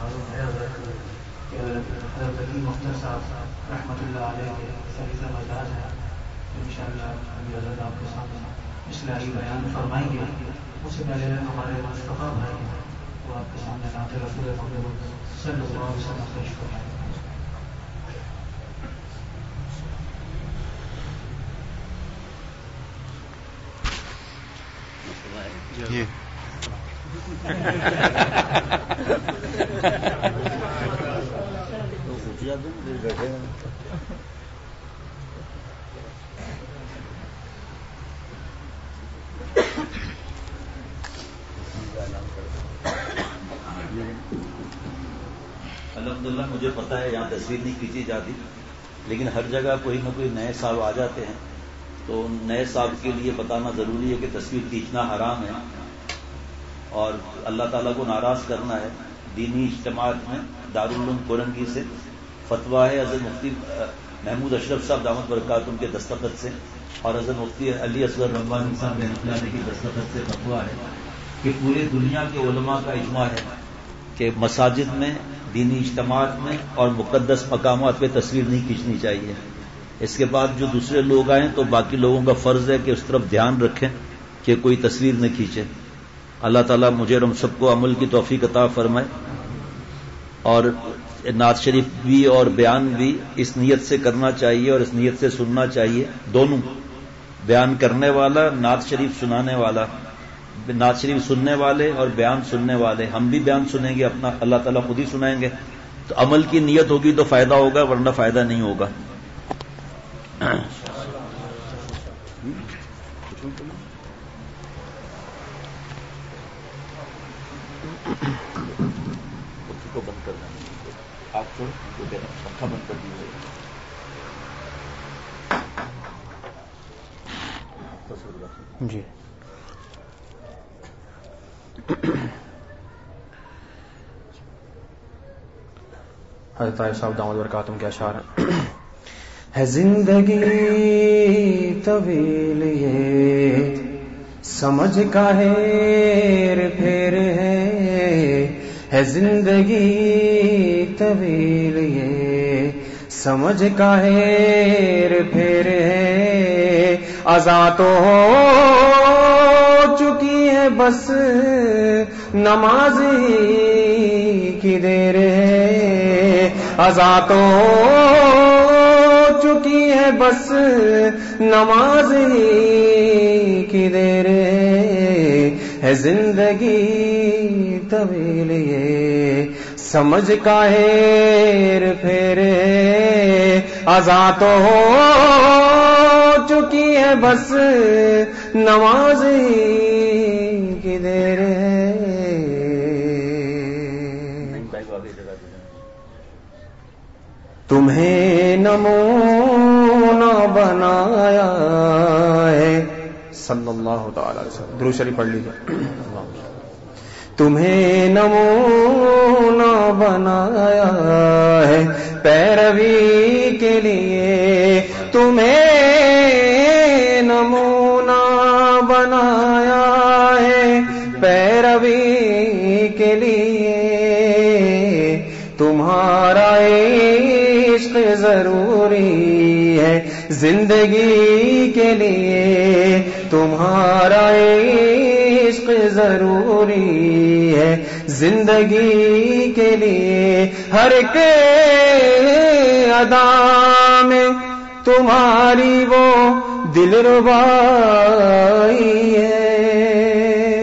معلوم ہے حضرت کہ حضرت علی مختار صاحب رحمۃ اللہ علیہ کے سریزہ مزاج ہے، انشاءاللہ ابھی حضرت آپ کے سامنے اصلاحی بیان فرمائیں گے. اس سے پہلے ہمارے مصطفیٰ بھائی ہیں وہ آپ کے سامنے نعت رسول محمد صلی اللہ علیہ وسلم پیش فرمائیں گے. الحمدللہ مجھے پتا ہے یہاں تصویر نہیں کھینچی جاتی، لیکن ہر جگہ کوئی نہ کوئی نئے صاحب آ جاتے ہیں، تو نئے صاحب کے لیے بتانا ضروری ہے کہ تصویر کھینچنا حرام ہے اور اللہ تعالیٰ کو ناراض کرنا ہے. دینی اجتماعات میں دارالعلوم کورنگی سے فتویٰ ہے حضرت مفتی محمود اشرف صاحب دامت برکاتہم کے دستخط سے اور حضرت مفتی علی اصغر ربانی صاحب رحمۃ اللہ علیہ کے دستخط سے فتویٰ ہے کہ پورے دنیا کے علماء کا اجماع ہے کہ مساجد میں، دینی اجتماعات میں اور مقدس مقامات پہ تصویر نہیں کھینچنی چاہیے. اس کے بعد جو دوسرے لوگ آئیں تو باقی لوگوں کا فرض ہے کہ اس طرف دھیان رکھیں کہ کوئی تصویر نہ کھینچے. اللہ تعالیٰ مجھے اور ہم سب کو عمل کی توفیق عطا فرمائے. اور نعت شریف بھی اور بیان بھی اس نیت سے کرنا چاہیے اور اس نیت سے سننا چاہیے، دونوں، بیان کرنے والا، نعت شریف سنانے والا، نعت شریف سننے والے اور بیان سننے والے. ہم بھی بیان سنیں گے اپنا، اللہ تعالیٰ خود ہی سنائیں گے. تو عمل کی نیت ہوگی تو فائدہ ہوگا، ورنہ فائدہ نہیں ہوگا. کو بند کر دیں، آپ چھوڑ پنکھا بند کر دیجیے. جی حضرت طاہر صاحب دامت برکاتہم کے اشعار ہے. زندگی طویل یہ سمجھ کا ہیر پھیر ہے زندگی طویل یہ سمجھ کا ہیر پھیر ہے. ازاں تو ہو چکی ہے بس نماز کی دیر ہے. ازاں تو ہو چکی ہے بس نماز کی دیر ہے. زندگی طویل یہ سمجھ کا ہیر پھیر ہے. ازاں تو ہو چکی ہے بس نماز کی دیر ہے. تمہیں نمونہ بنایا ہے صلی اللہ تعالی علیہ وسلم، درود شریف پڑھ لیجیے. تمہیں نمونہ بنایا ہے پیروی کے لیے، تمہیں نمونہ بنایا ہے پیروی کے لیے. تمہارا عشق ضروری ہے زندگی کے لیے، تمہارا عشق ضروری ہے زندگی کے لیے. ہر ایک ادا میں تمہاری وہ دلربائی ہے.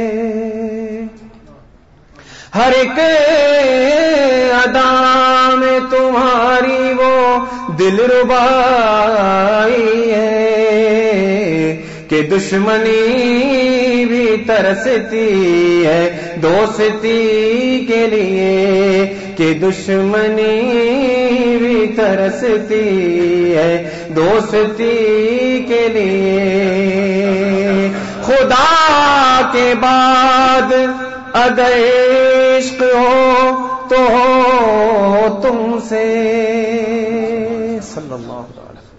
ہر ایک ادا میں تمہاری وہ دلربائی ہے کہ دشمنی بھی ترستی ہے دوستی کے لیے، کہ دشمنی بھی ترستی ہے دوستی کے لیے. خدا کے بعد اگر عشق ہو تو ہو تم سے صلی اللہ علیہ وسلم.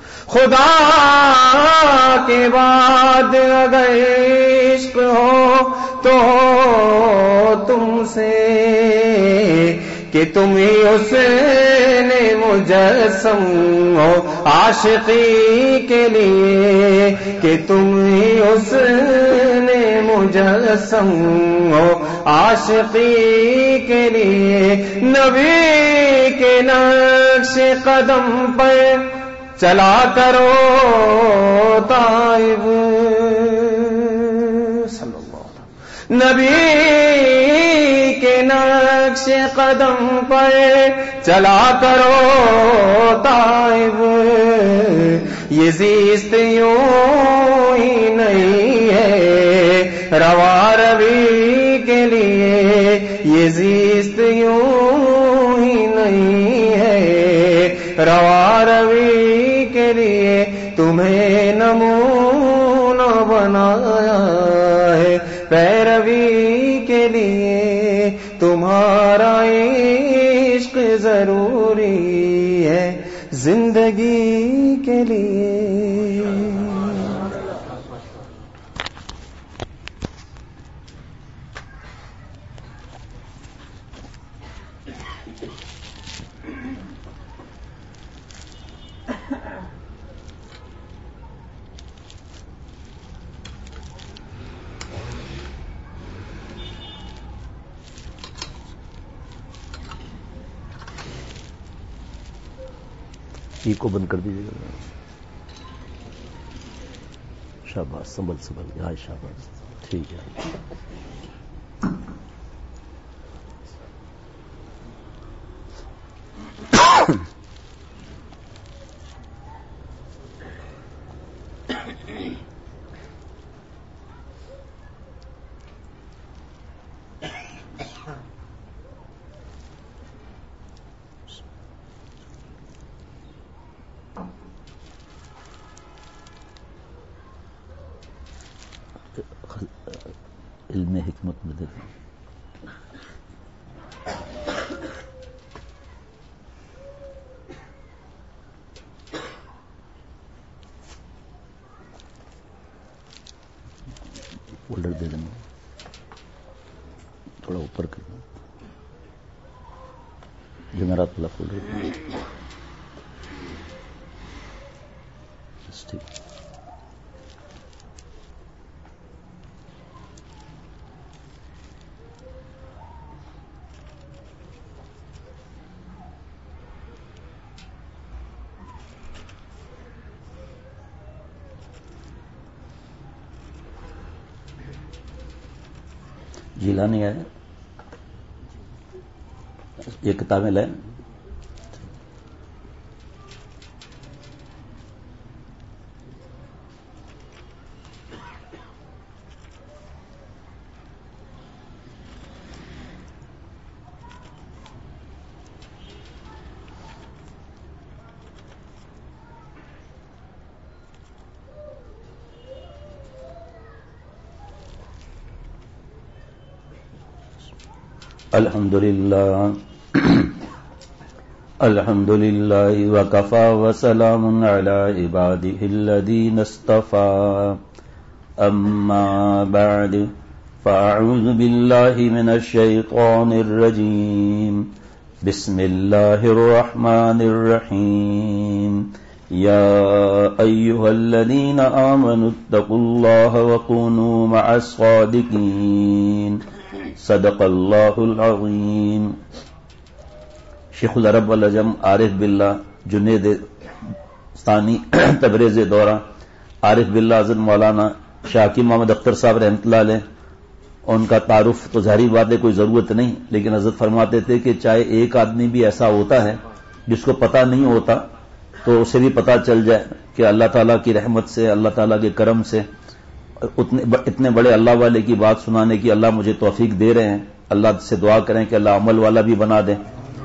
خدا کے بعد اگر عشق ہو تو ہو تم سے، کہ تم ہی حسن مجسم ہو عاشقی کے لیے، کہ تم ہی حسن مجسم ہو عاشقی کے لیے، نبی کے نقش قدم پر چلا کرو طائب، نبی کے نقش قدم پر چلا کرو طائب، یہ زیست یوں ہی نہیں ہے روا روی کے لیے، یہ زیست یوں ہی نہیں ہے روا روی کے لیے، تمہیں نمونہ بنایا ہے پیروی کے لیے، تمہارا عشق ضروری ہے زندگی کے لیے۔ کو بند کر دیجیے گا، شاباش، سنبھل ہاں شاباش، ٹھیک ہے۔ علم حکمت میں دیکھیں، فولڈر دے دینا، تھوڑا اوپر کرنا، جمعرات والا فولڈر، ٹھیک۔ جیلانی ہے، یہ کتابیں لیں۔ الحمد للہ وکفى وسلام علی عباده الذین اصطفى، اما بعد فاعوذ باللہ من الشیطان الرجیم، بسم اللہ الرحمن الرحیم، یا ایہا الذین آمنوا اتقوا اللہ وکونوا مع الصادقین، صدق اللہ العظیم۔ شیخ العرب والعجم عارف باللہ جنید ثانی تبریز دورہ، عارف باللہ حضرت مولانا شاکی محمد اختر صاحب رحمۃ اللہ علیہ، ان کا تعارف تو ظاہری بات ہے کوئی ضرورت نہیں، لیکن حضرت فرماتے تھے کہ چاہے ایک آدمی بھی ایسا ہوتا ہے جس کو پتہ نہیں ہوتا تو اسے بھی پتہ چل جائے کہ اللہ تعالیٰ کی رحمت سے، اللہ تعالیٰ کے کرم سے اتنے بڑے اللہ والے کی بات سنانے کی اللہ مجھے توفیق دے رہے ہیں۔ اللہ سے دعا کریں کہ اللہ عمل والا بھی بنا دیں۔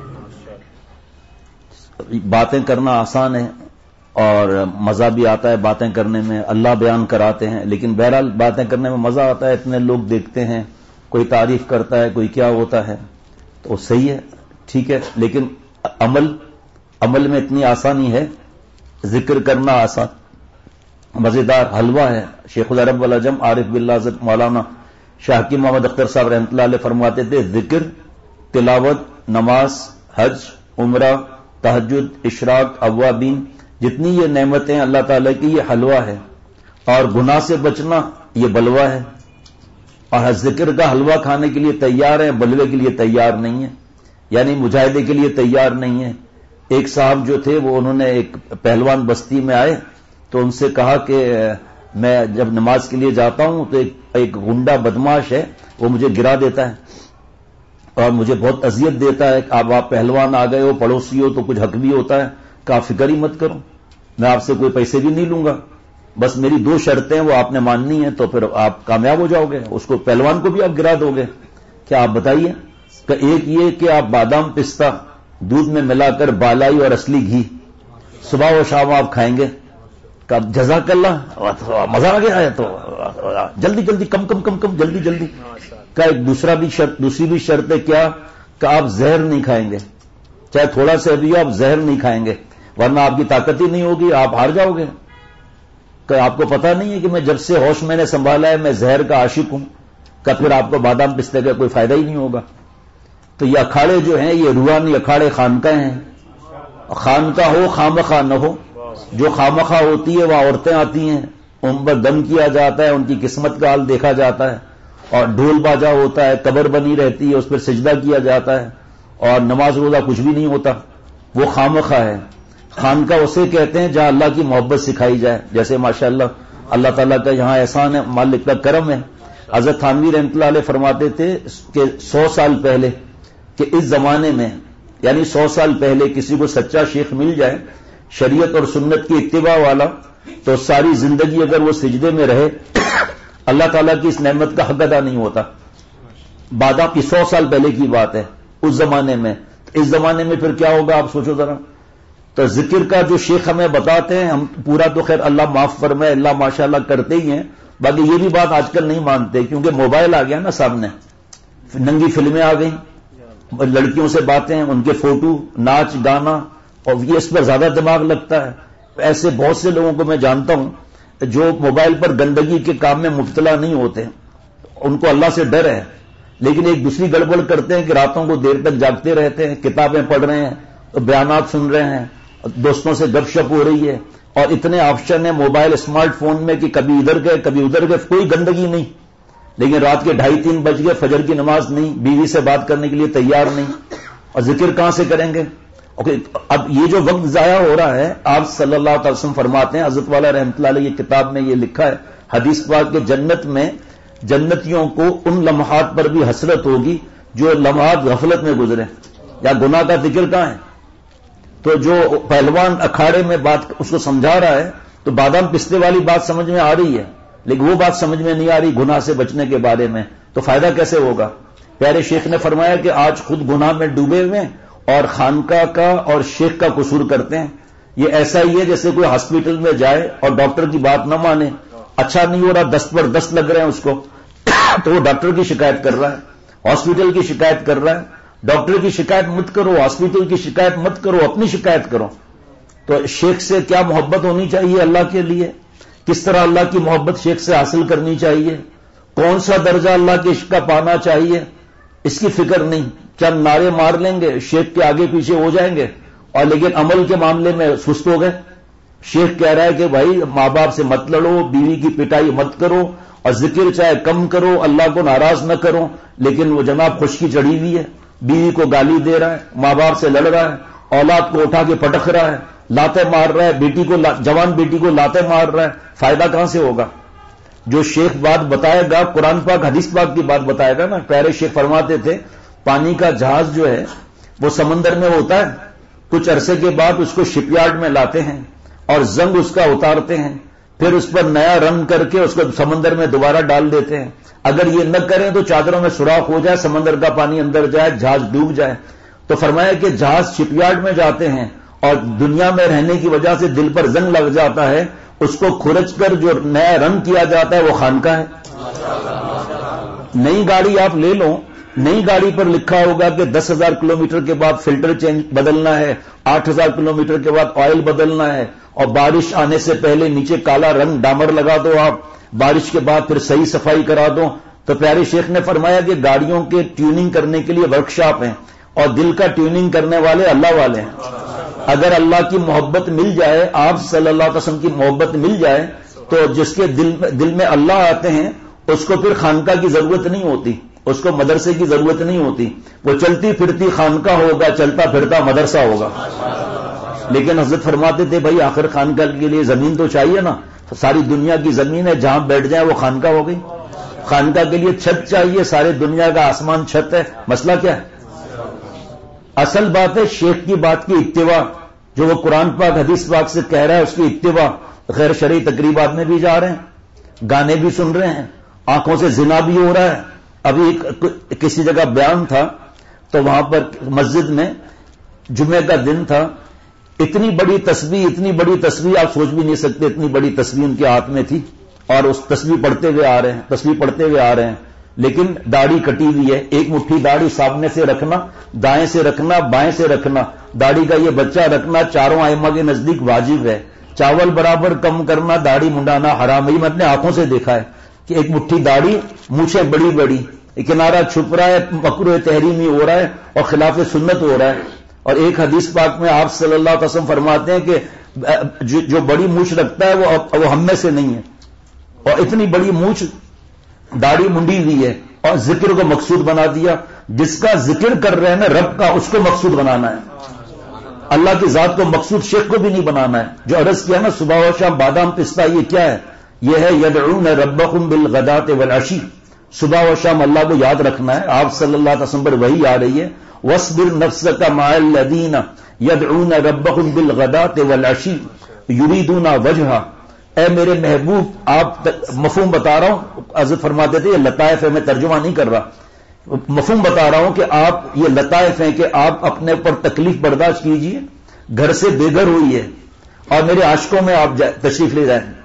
باتیں کرنا آسان ہے اور مزہ بھی آتا ہے باتیں کرنے میں، اللہ بیان کراتے ہیں، لیکن بہرحال باتیں کرنے میں مزہ آتا ہے، اتنے لوگ دیکھتے ہیں، کوئی تعریف کرتا ہے، کوئی کیا ہوتا ہے، تو صحیح ہے، ٹھیک ہے، لیکن عمل میں اتنی آسانی ہے، ذکر کرنا آسان مزیدار حلوہ ہے۔ شیخ العرب والعجم عارف باللہ حضرت مولانا شاکی محمد اختر صاحب رحمۃ اللہ علیہ فرماتے تھے ذکر، تلاوت نماز، حج، عمرہ، تہجد، اشراق، اوابین، جتنی یہ نعمتیں اللہ تعالیٰ کی یہ حلوہ ہے، اور گناہ سے بچنا یہ بلوہ ہے. اور ذکر کا حلوہ کھانے کے لیے تیار ہے، بلوے کے لیے تیار نہیں ہے، یعنی مجاہدے کے لیے تیار نہیں ہے. ایک صاحب جو تھے وہ انہوں نے ایک پہلوان بستی میں آئے تو ان سے کہا کہ میں جب نماز کے لیے جاتا ہوں تو ایک گنڈا بدماش ہے، وہ مجھے گرا دیتا ہے اور مجھے بہت اذیت دیتا ہے. آپ پہلوان آ گئے ہو، پڑوسی ہو، تو کچھ حق بھی ہوتا ہے. کہ آپ فکر ہی مت کرو، میں آپ سے کوئی پیسے بھی نہیں لوں گا، بس میری 2 شرطیں وہ آپ نے ماننی ہیں تو پھر آپ کامیاب ہو جاؤ گے. اس کو پہلوان کو بھی آپ گرا دو گے. کیا آپ بتائیے؟ کہ ایک یہ کہ آپ بادام پستہ دودھ میں ملا کر بالائی اور اصلی گھی صبح و شام آپ کھائیں گے. کہ جزاک اللہ، مزہ آ گیا ہے تو جلدی جلدی کم کم کم کم جلدی جلدی. کا ایک دوسری بھی شرط ہے کیا؟ کہ آپ زہر نہیں کھائیں گے، چاہے تھوڑا سا بھی آپ زہر نہیں کھائیں گے، ورنہ آپ کی طاقت ہی نہیں ہوگی، آپ ہار جاؤ گے. کہ آپ کو پتا نہیں ہے کہ میں جب سے ہوش میں نے سنبھالا ہے میں زہر کا عاشق ہوں. کہ پھر آپ کو بادام پستے کا کوئی فائدہ ہی نہیں ہوگا. تو یہ اکھاڑے جو ہیں یہ روحانی اکھاڑے خانقاہ ہیں. خانقاہ ہو خامخواہ نہ ہو، جو خامخواہ ہوتی ہے وہ عورتیں آتی ہیں، ان پر دم کیا جاتا ہے، ان کی قسمت کا حال دیکھا جاتا ہے، اور ڈھول باجا ہوتا ہے، قبر بنی رہتی ہے، اس پر سجدہ کیا جاتا ہے، اور نماز روزہ کچھ بھی نہیں ہوتا. وہ خامخواہ ہے. خانقاہ اسے کہتے ہیں جہاں اللہ کی محبت سکھائی جائے. جیسے ماشاءاللہ اللہ تعالیٰ کا یہاں احسان ہے، مالک کا کرم ہے. حضرت تھانوی رحمۃ اللہ علیہ فرماتے تھے کہ 100 سال پہلے کہ اس زمانے میں، یعنی 100 سال پہلے کسی کو سچا شیخ مل جائے شریعت اور سنت کی اتباع والا، تو ساری زندگی اگر وہ سجدے میں رہے اللہ تعالیٰ کی اس نعمت کا حق ادا نہیں ہوتا. بادام کی 100 سال پہلے کی بات ہے اس زمانے میں. اس زمانے میں پھر کیا ہوگا آپ سوچو ذرا. تو ذکر کا جو شیخ ہمیں بتاتے ہیں، ہم پورا تو خیر اللہ معاف فرمائے، اللہ ماشاءاللہ کرتے ہی ہیں، باقی یہ بھی بات آج کل نہیں مانتے کیونکہ موبائل آ گیا نا سامنے، ننگی فلمیں آ گئیں، لڑکیوں سے باتیں، ان کے فوٹو، ناچ گانا، اور یہ اس پر زیادہ دماغ لگتا ہے. ایسے بہت سے لوگوں کو میں جانتا ہوں جو موبائل پر گندگی کے کام میں مبتلا نہیں ہوتے، ان کو اللہ سے ڈر ہے، لیکن ایک دوسری گڑبڑ کرتے ہیں کہ راتوں کو دیر تک جاگتے رہتے ہیں، کتابیں پڑھ رہے ہیں، بیانات سن رہے ہیں، دوستوں سے گپ شپ ہو رہی ہے، اور اتنے آپشن ہیں موبائل اسمارٹ فون میں کہ کبھی ادھر گئے کبھی ادھر گئے، کوئی گندگی نہیں. لیکن رات کے 2:30-3 بج گئے، فجر کی نماز نہیں، بیوی سے بات کرنے کے لیے تیار نہیں، اور ذکر کہاں سے کریں گے؟ اب یہ جو وقت ضائع ہو رہا ہے، آپ صلی اللہ علیہ وسلم فرماتے ہیں، حضرت والا رحمۃ اللہ علیہ کی کتاب میں یہ لکھا ہے حدیث پاک کے جنت میں جنتیوں کو ان لمحات پر بھی حسرت ہوگی جو لمحات غفلت میں گزرے. یا گناہ کا ذکر کہاں ہے؟ تو جو پہلوان اکھاڑے میں بات اس کو سمجھا رہا ہے تو بادام پستے والی بات سمجھ میں آ رہی ہے، لیکن وہ بات سمجھ میں نہیں آ رہی گناہ سے بچنے کے بارے میں. تو فائدہ کیسے ہوگا؟ پیارے شیخ نے فرمایا کہ آج خود گناہ میں ڈوبے ہوئے ہیں اور خانقاہ کا اور شیخ کا قصور کرتے ہیں. یہ ایسا ہی ہے جیسے کوئی ہاسپٹل میں جائے اور ڈاکٹر کی بات نہ مانے، اچھا نہیں ہو رہا، دست پر دست لگ رہے ہیں اس کو، تو وہ ڈاکٹر کی شکایت کر رہا ہے، ہاسپٹل کی شکایت کر رہا ہے. ڈاکٹر کی شکایت مت کرو، ہاسپٹل کی شکایت مت کرو، اپنی شکایت کرو. تو شیخ سے کیا محبت ہونی چاہیے اللہ کے لیے؟ کس طرح اللہ کی محبت شیخ سے حاصل کرنی چاہیے؟ کون سا درجہ اللہ کے عشق کا پانا چاہیے؟ اس کی فکر نہیں. چند نعرے مار لیں گے، شیخ کے آگے پیچھے ہو جائیں گے، اور لیکن عمل کے معاملے میں سست ہو گئے. شیخ کہہ رہا ہے کہ بھائی ماں باپ سے مت لڑو، بیوی کی پٹائی مت کرو، اور ذکر چاہے کم کرو، اللہ کو ناراض نہ کرو، لیکن وہ جناب خشکی چڑھی ہوئی ہے، بیوی کو گالی دے رہا ہے، ماں باپ سے لڑ رہا ہے، اولاد کو اٹھا کے پٹک رہا ہے، لاتے مار رہا ہے، بیٹی کو جوان بیٹی کو لاتے مار رہا ہے. فائدہ کہاں سے ہوگا؟ جو شیخ بات بتائے گا قرآن پاک حدیث پاک کی بات بتائے گا نا. پیارے شیخ فرماتے تھے پانی کا جہاز جو ہے وہ سمندر میں ہوتا ہے، کچھ عرصے کے بعد اس کو شپ یارڈ میں لاتے ہیں اور زنگ اس کا اتارتے ہیں، پھر اس پر نیا رنگ کر کے اس کو سمندر میں دوبارہ ڈال دیتے ہیں. اگر یہ نہ کریں تو چادروں میں سوراخ ہو جائے، سمندر کا پانی اندر جائے، جہاز ڈوب جائے. تو فرمایا کہ جہاز شپ یارڈ میں جاتے ہیں اور دنیا میں رہنے کی وجہ سے دل پر زنگ لگ جاتا ہے، اس کو کھرچ کر جو نیا رنگ کیا جاتا ہے وہ خانقاہ ہے. نئی گاڑی آپ لے لو، نئی گاڑی پر لکھا ہوگا کہ 10,000 کلومیٹر کے بعد فلٹر چینج بدلنا ہے، 8,000 کلومیٹر کے بعد آئل بدلنا ہے، اور بارش آنے سے پہلے نیچے کالا رنگ ڈامر لگا دو آپ، بارش کے بعد پھر صحیح صفائی کرا دو. تو پیارے شیخ نے فرمایا کہ گاڑیوں کے ٹیوننگ کرنے کے لیے ورکشاپ ہیں، اور دل کا ٹیوننگ کرنے والے اللہ والے ہیں. اگر اللہ کی محبت مل جائے، آپ صلی اللہ علیہ وسلم کی محبت مل جائے، تو جس کے دل میں اللہ آتے ہیں اس کو پھر خانقاہ کی ضرورت نہیں ہوتی، اس کو مدرسے کی ضرورت نہیں ہوتی. وہ چلتی پھرتی خانقاہ ہوگا، چلتا پھرتا مدرسہ ہوگا. لیکن حضرت فرماتے تھے بھائی آخر خانقاہ کے لیے زمین تو چاہیے نا. ساری دنیا کی زمین ہے، جہاں بیٹھ جائیں وہ خانقاہ ہو گئی. خانقاہ کے لیے چھت چاہیے، سارے دنیا کا آسمان چھت ہے. مسئلہ کیا ہے؟ اصل بات ہے شیخ کی بات کی اتباع، جو وہ قرآن پاک حدیث پاک سے کہہ رہا ہے اس کی اتباع. غیر شرعی تقریبات میں بھی جا رہے ہیں، گانے بھی سن رہے ہیں، آنکھوں سے زنا بھی ہو رہا ہے. ابھی کسی جگہ بیان تھا تو وہاں پر مسجد میں جمعے کا دن تھا، اتنی بڑی تسبیح آپ سوچ بھی نہیں سکتے، اتنی بڑی تسبیح ان کے ہاتھ میں تھی اور اس تسبیح پڑھتے ہوئے آ رہے ہیں. لیکن داڑھی کٹی ہوئی ہے. ایک مٹھی داڑھی سامنے سے رکھنا، دائیں سے رکھنا، بائیں سے رکھنا، داڑھی کا یہ بچہ رکھنا چاروں ائمہ کے نزدیک واجب ہے. چاول برابر کم کرنا، داڑھی منڈانا حرام ہے. میں اپنے آنکھوں سے دیکھا ہے کہ ایک مٹھی داڑھی، مونچھیں بڑی بڑی، کنارہ چھپ رہا ہے، مکروہ تحریمی ہو رہا ہے اور خلاف سنت ہو رہا ہے. اور ایک حدیث پاک میں آپ صلی اللہ علیہ وسلم فرماتے ہیں کہ جو بڑی مونچھ رکھتا ہے وہ ہم میں سے نہیں ہے. اور اتنی بڑی مونچھ داڑھی منڈی ہوئی ہے اور ذکر کو مقصود بنا دیا. جس کا ذکر کر رہے ہیں نا رب کا، اس کو مقصود بنانا ہے. اللہ کی ذات کو مقصود، شیخ کو بھی نہیں بنانا ہے. جو عرض کیا نا صبح و شام بادام پستہ، یہ کیا ہے؟ یہ ہے یدعون ربهم بالغداۃ والعشی. صبح و شام اللہ کو یاد رکھنا ہے. آپ صلی اللہ علیہ وسلم پر وحی آ رہی ہے وَاصْبِرْ نَفْسَكَ مَعَ الَّذِينَ يَدْعُونَ رَبَّهُمْ بِالْغَدَاةِ وَالْعَشِيِّ يُرِيدُونَ وَجْهَهُ. اے میرے محبوب، آپ مفہوم بتا رہا ہوں. حضرت فرماتے تھے یہ لطائف ہے، میں ترجمہ نہیں کر رہا، مفہوم بتا رہا ہوں کہ آپ یہ لطائف ہیں کہ آپ اپنے اوپر تکلیف برداشت کیجئے. گھر سے بے گھر ہوئی ہے اور میرے عاشقوں میں آپ تشریف لے جائیں.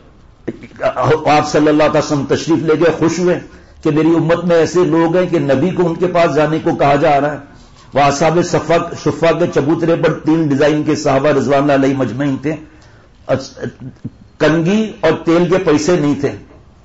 آپ صلی اللہ علیہ وسلم تشریف لے گئے، خوش ہوئے کہ میری امت میں ایسے لوگ ہیں کہ نبی کو ان کے پاس جانے کو کہا جا رہا ہے. وہ اصحاب صفا کے چبوترے پر 3 ڈیزائن کے صحابہ رضوان اللہ علیہ مجمعین تھے. کنگھی اور تیل کے پیسے نہیں تھے.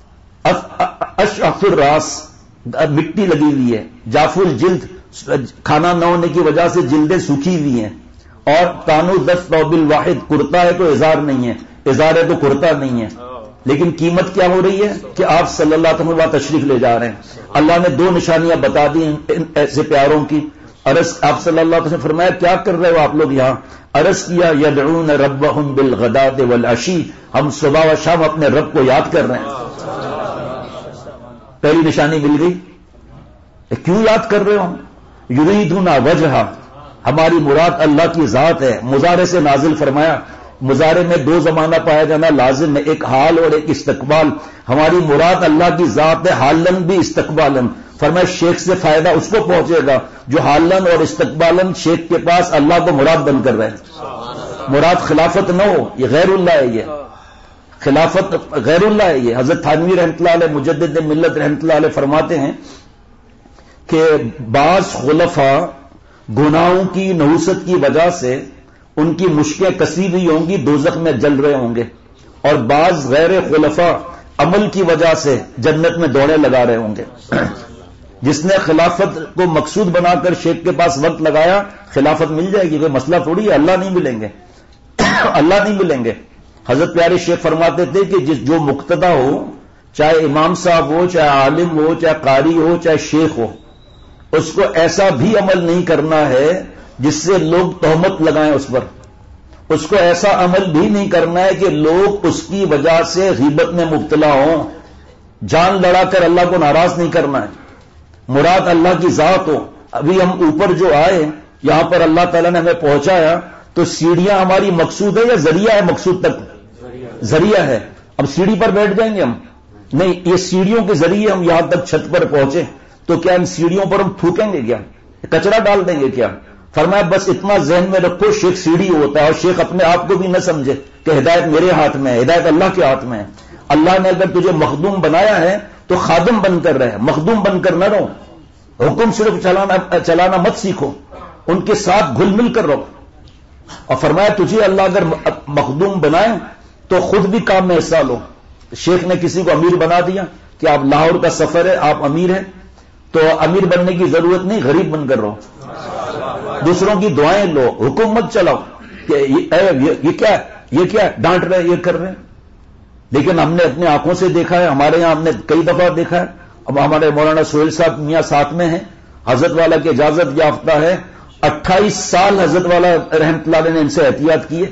اشعث الراس، مٹی لگی ہوئی ہے. جاف الجلد، کھانا نہ ہونے کی وجہ سے جلدیں سوکھی ہوئی ہیں. اور تانو دس ثوب الواحد، کرتا ہے تو ازار نہیں ہے، ازار ہے تو کرتا نہیں ہے. لیکن قیمت کیا ہو رہی ہے کہ آپ صلی اللہ علیہ وسلم تشریف لے جا رہے ہیں. اللہ نے 2 نشانیاں بتا دی ایسے پیاروں کی. عرض آپ صلی اللہ علیہ وسلم فرمایا کیا کر رہے ہو آپ لوگ یہاں؟ عرض کیا یدعون ربهم بالغداۃ والعشی، ہم صبح و شام اپنے رب کو یاد کر رہے ہیں. پہلی نشانی مل گئی. کیوں یاد کر رہے ہو؟ یریدون وجہہ، ہماری مراد اللہ کی ذات ہے. مضارع سے نازل فرمایا. مضارع میں 2 زمانہ پایا جانا لازم ہے، ایک حال اور ایک استقبال. ہماری مراد اللہ کی ذات ہے، حالن بھی استقبالن. فرمایا شیخ سے فائدہ اس کو پہنچے گا جو حالن اور استقبالن شیخ کے پاس اللہ کو مراد بن کر رہے ہیں. مراد خلافت نہ ہو، یہ غیر اللہ ہے. یہ خلافت غیر اللہ ہے. یہ حضرت تھانوی رحمۃ اللہ علیہ مجدد ملت رحمۃ اللہ علیہ فرماتے ہیں کہ بعض خلفاء گناہوں کی نحوست کی وجہ سے ان کی مشکیں کسی بھی ہوں گی، دوزخ میں جل رہے ہوں گے. اور بعض غیر خلفاء عمل کی وجہ سے جنت میں دوڑے لگا رہے ہوں گے. جس نے خلافت کو مقصود بنا کر شیخ کے پاس وقت لگایا، خلافت مل جائے گی. کوئی مسئلہ تھوڑی ہے، اللہ نہیں ملیں گے. اللہ نہیں ملیں گے. حضرت پیارے شیخ فرماتے تھے کہ جو مقتدا ہو، چاہے امام صاحب ہو، چاہے عالم ہو، چاہے قاری ہو، چاہے شیخ ہو، اس کو ایسا بھی عمل نہیں کرنا ہے جس سے لوگ تہمت لگائیں اس پر. اس کو ایسا عمل بھی نہیں کرنا ہے کہ لوگ اس کی وجہ سے غیبت میں مبتلا ہوں. جان لڑا کر اللہ کو ناراض نہیں کرنا ہے. مراد اللہ کی ذات ہو. ابھی ہم اوپر جو آئے، یہاں پر اللہ تعالیٰ نے ہمیں پہنچایا، تو سیڑھیاں ہماری مقصود ہے یا ذریعہ ہے مقصود تک؟ ذریعہ ہے. اب سیڑھی پر بیٹھ جائیں گے ہم؟ نہیں، یہ سیڑھیوں کے ذریعے ہم یہاں تک چھت پر پہنچے، تو کیا ان سیڑھیوں پر ہم تھوکیں گے؟ کیا کچرا ڈال دیں گے کیا؟ فرمایا بس اتنا ذہن میں رکھو، شیخ سیڑھی ہوتا ہے. اور شیخ اپنے آپ کو بھی نہ سمجھے کہ ہدایت میرے ہاتھ میں ہے، ہدایت اللہ کے ہاتھ میں ہے. اللہ نے اگر تجھے مخدوم بنایا ہے تو خادم بن کر رہے، مخدوم بن کر نہ رہو. حکم صرف چلانا مت سیکھو، ان کے ساتھ گھل مل کر رہو. اور فرمایا تجھے اللہ اگر مخدوم بنائے تو خود بھی کام میں حصہ لو. شیخ نے کسی کو امیر بنا دیا کہ آپ لاہور کا سفر ہے، آپ امیر ہیں، تو امیر بننے کی ضرورت نہیں، غریب بن کر رہو. دوسروں کی دعائیں لو، حکومت چلاؤ کہ یہ کیا ڈانٹ رہے، یہ کر رہے ہیں. لیکن ہم نے اپنی آنکھوں سے دیکھا ہے، ہمارے یہاں ہم نے کئی دفعہ دیکھا ہے. اب ہمارے مولانا سہیل صاحب میاں ساتھ میں ہیں، حضرت والا کی اجازت یافتہ ہے. 28 سال حضرت والا رحمت اللہ علیہ نے ان سے احتیاط کیے،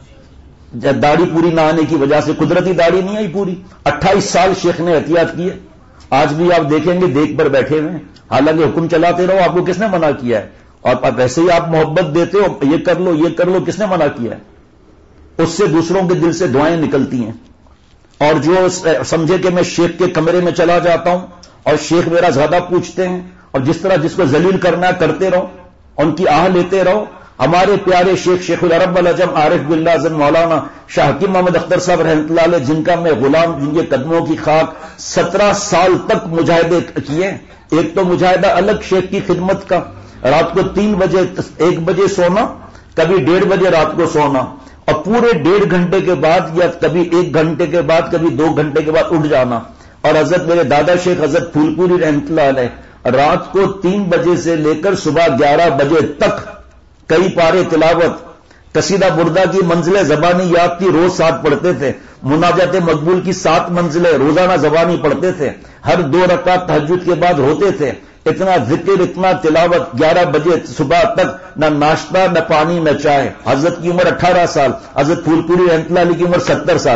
داڑھی پوری نہ آنے کی وجہ سے، قدرتی داڑھی نہیں آئی پوری. 28 سال شیخ نے احتیاط کیے. آج بھی آپ دیکھیں گے دیکھ پر بیٹھے ہوئے ہیں، حالانکہ حکم چلاتے رہو، آپ کو کس نے منع کیا ہے؟ اور ویسے ہی آپ محبت دیتے ہو، یہ کر لو یہ کر لو، کس نے منع کیا ہے؟ اس سے دوسروں کے دل سے دعائیں نکلتی ہیں. اور جو سمجھے کہ میں شیخ کے کمرے میں چلا جاتا ہوں اور شیخ میرا زیادہ پوچھتے ہیں، اور جس طرح جس کو ذلیل کرنا ہے کرتے رہو، ان کی آہ لیتے رہو. ہمارے پیارے شیخ العرب العجم عارف باللہ حضرت مولانا شاہ حکیم محمد اختر صاحب رحمۃ اللہ علیہ، جن کا میں غلام، جن کے قدموں کی خاک، 17 سال تک مجاہدے کیے. ایک تو مجاہدہ الگ شیخ کی خدمت کا، رات کو 3 بجے 1 بجے سونا، کبھی 1:30 بجے رات کو سونا، اور پورے 1.5 گھنٹے کے بعد یا کبھی 1 گھنٹے کے بعد کبھی 2 گھنٹے کے بعد اٹھ جانا. اور حضرت میرے دادا شیخ حضرت پھول پوری رحمۃ اللہ علیہ رات کو 3 بجے سے لے کر صبح 11 بجے تک کئی پارے تلاوت، قصیدہ بردہ کی منزلیں زبانی یاد کی روز 7 پڑھتے تھے، مناجات مقبول کی 7 منزلیں روزانہ زبانی پڑھتے تھے، ہر 2 رکعت تہجد کے بعد ہوتے تھے. اتنا ذکر، اتنا تلاوت، 11 بجے صبح تک نہ ناشتہ نہ پانی نہ چائے. حضرت کی عمر 18 سال، حضرت پھول پوری رحمۃ اللہ علیہ کی عمر 70 سال.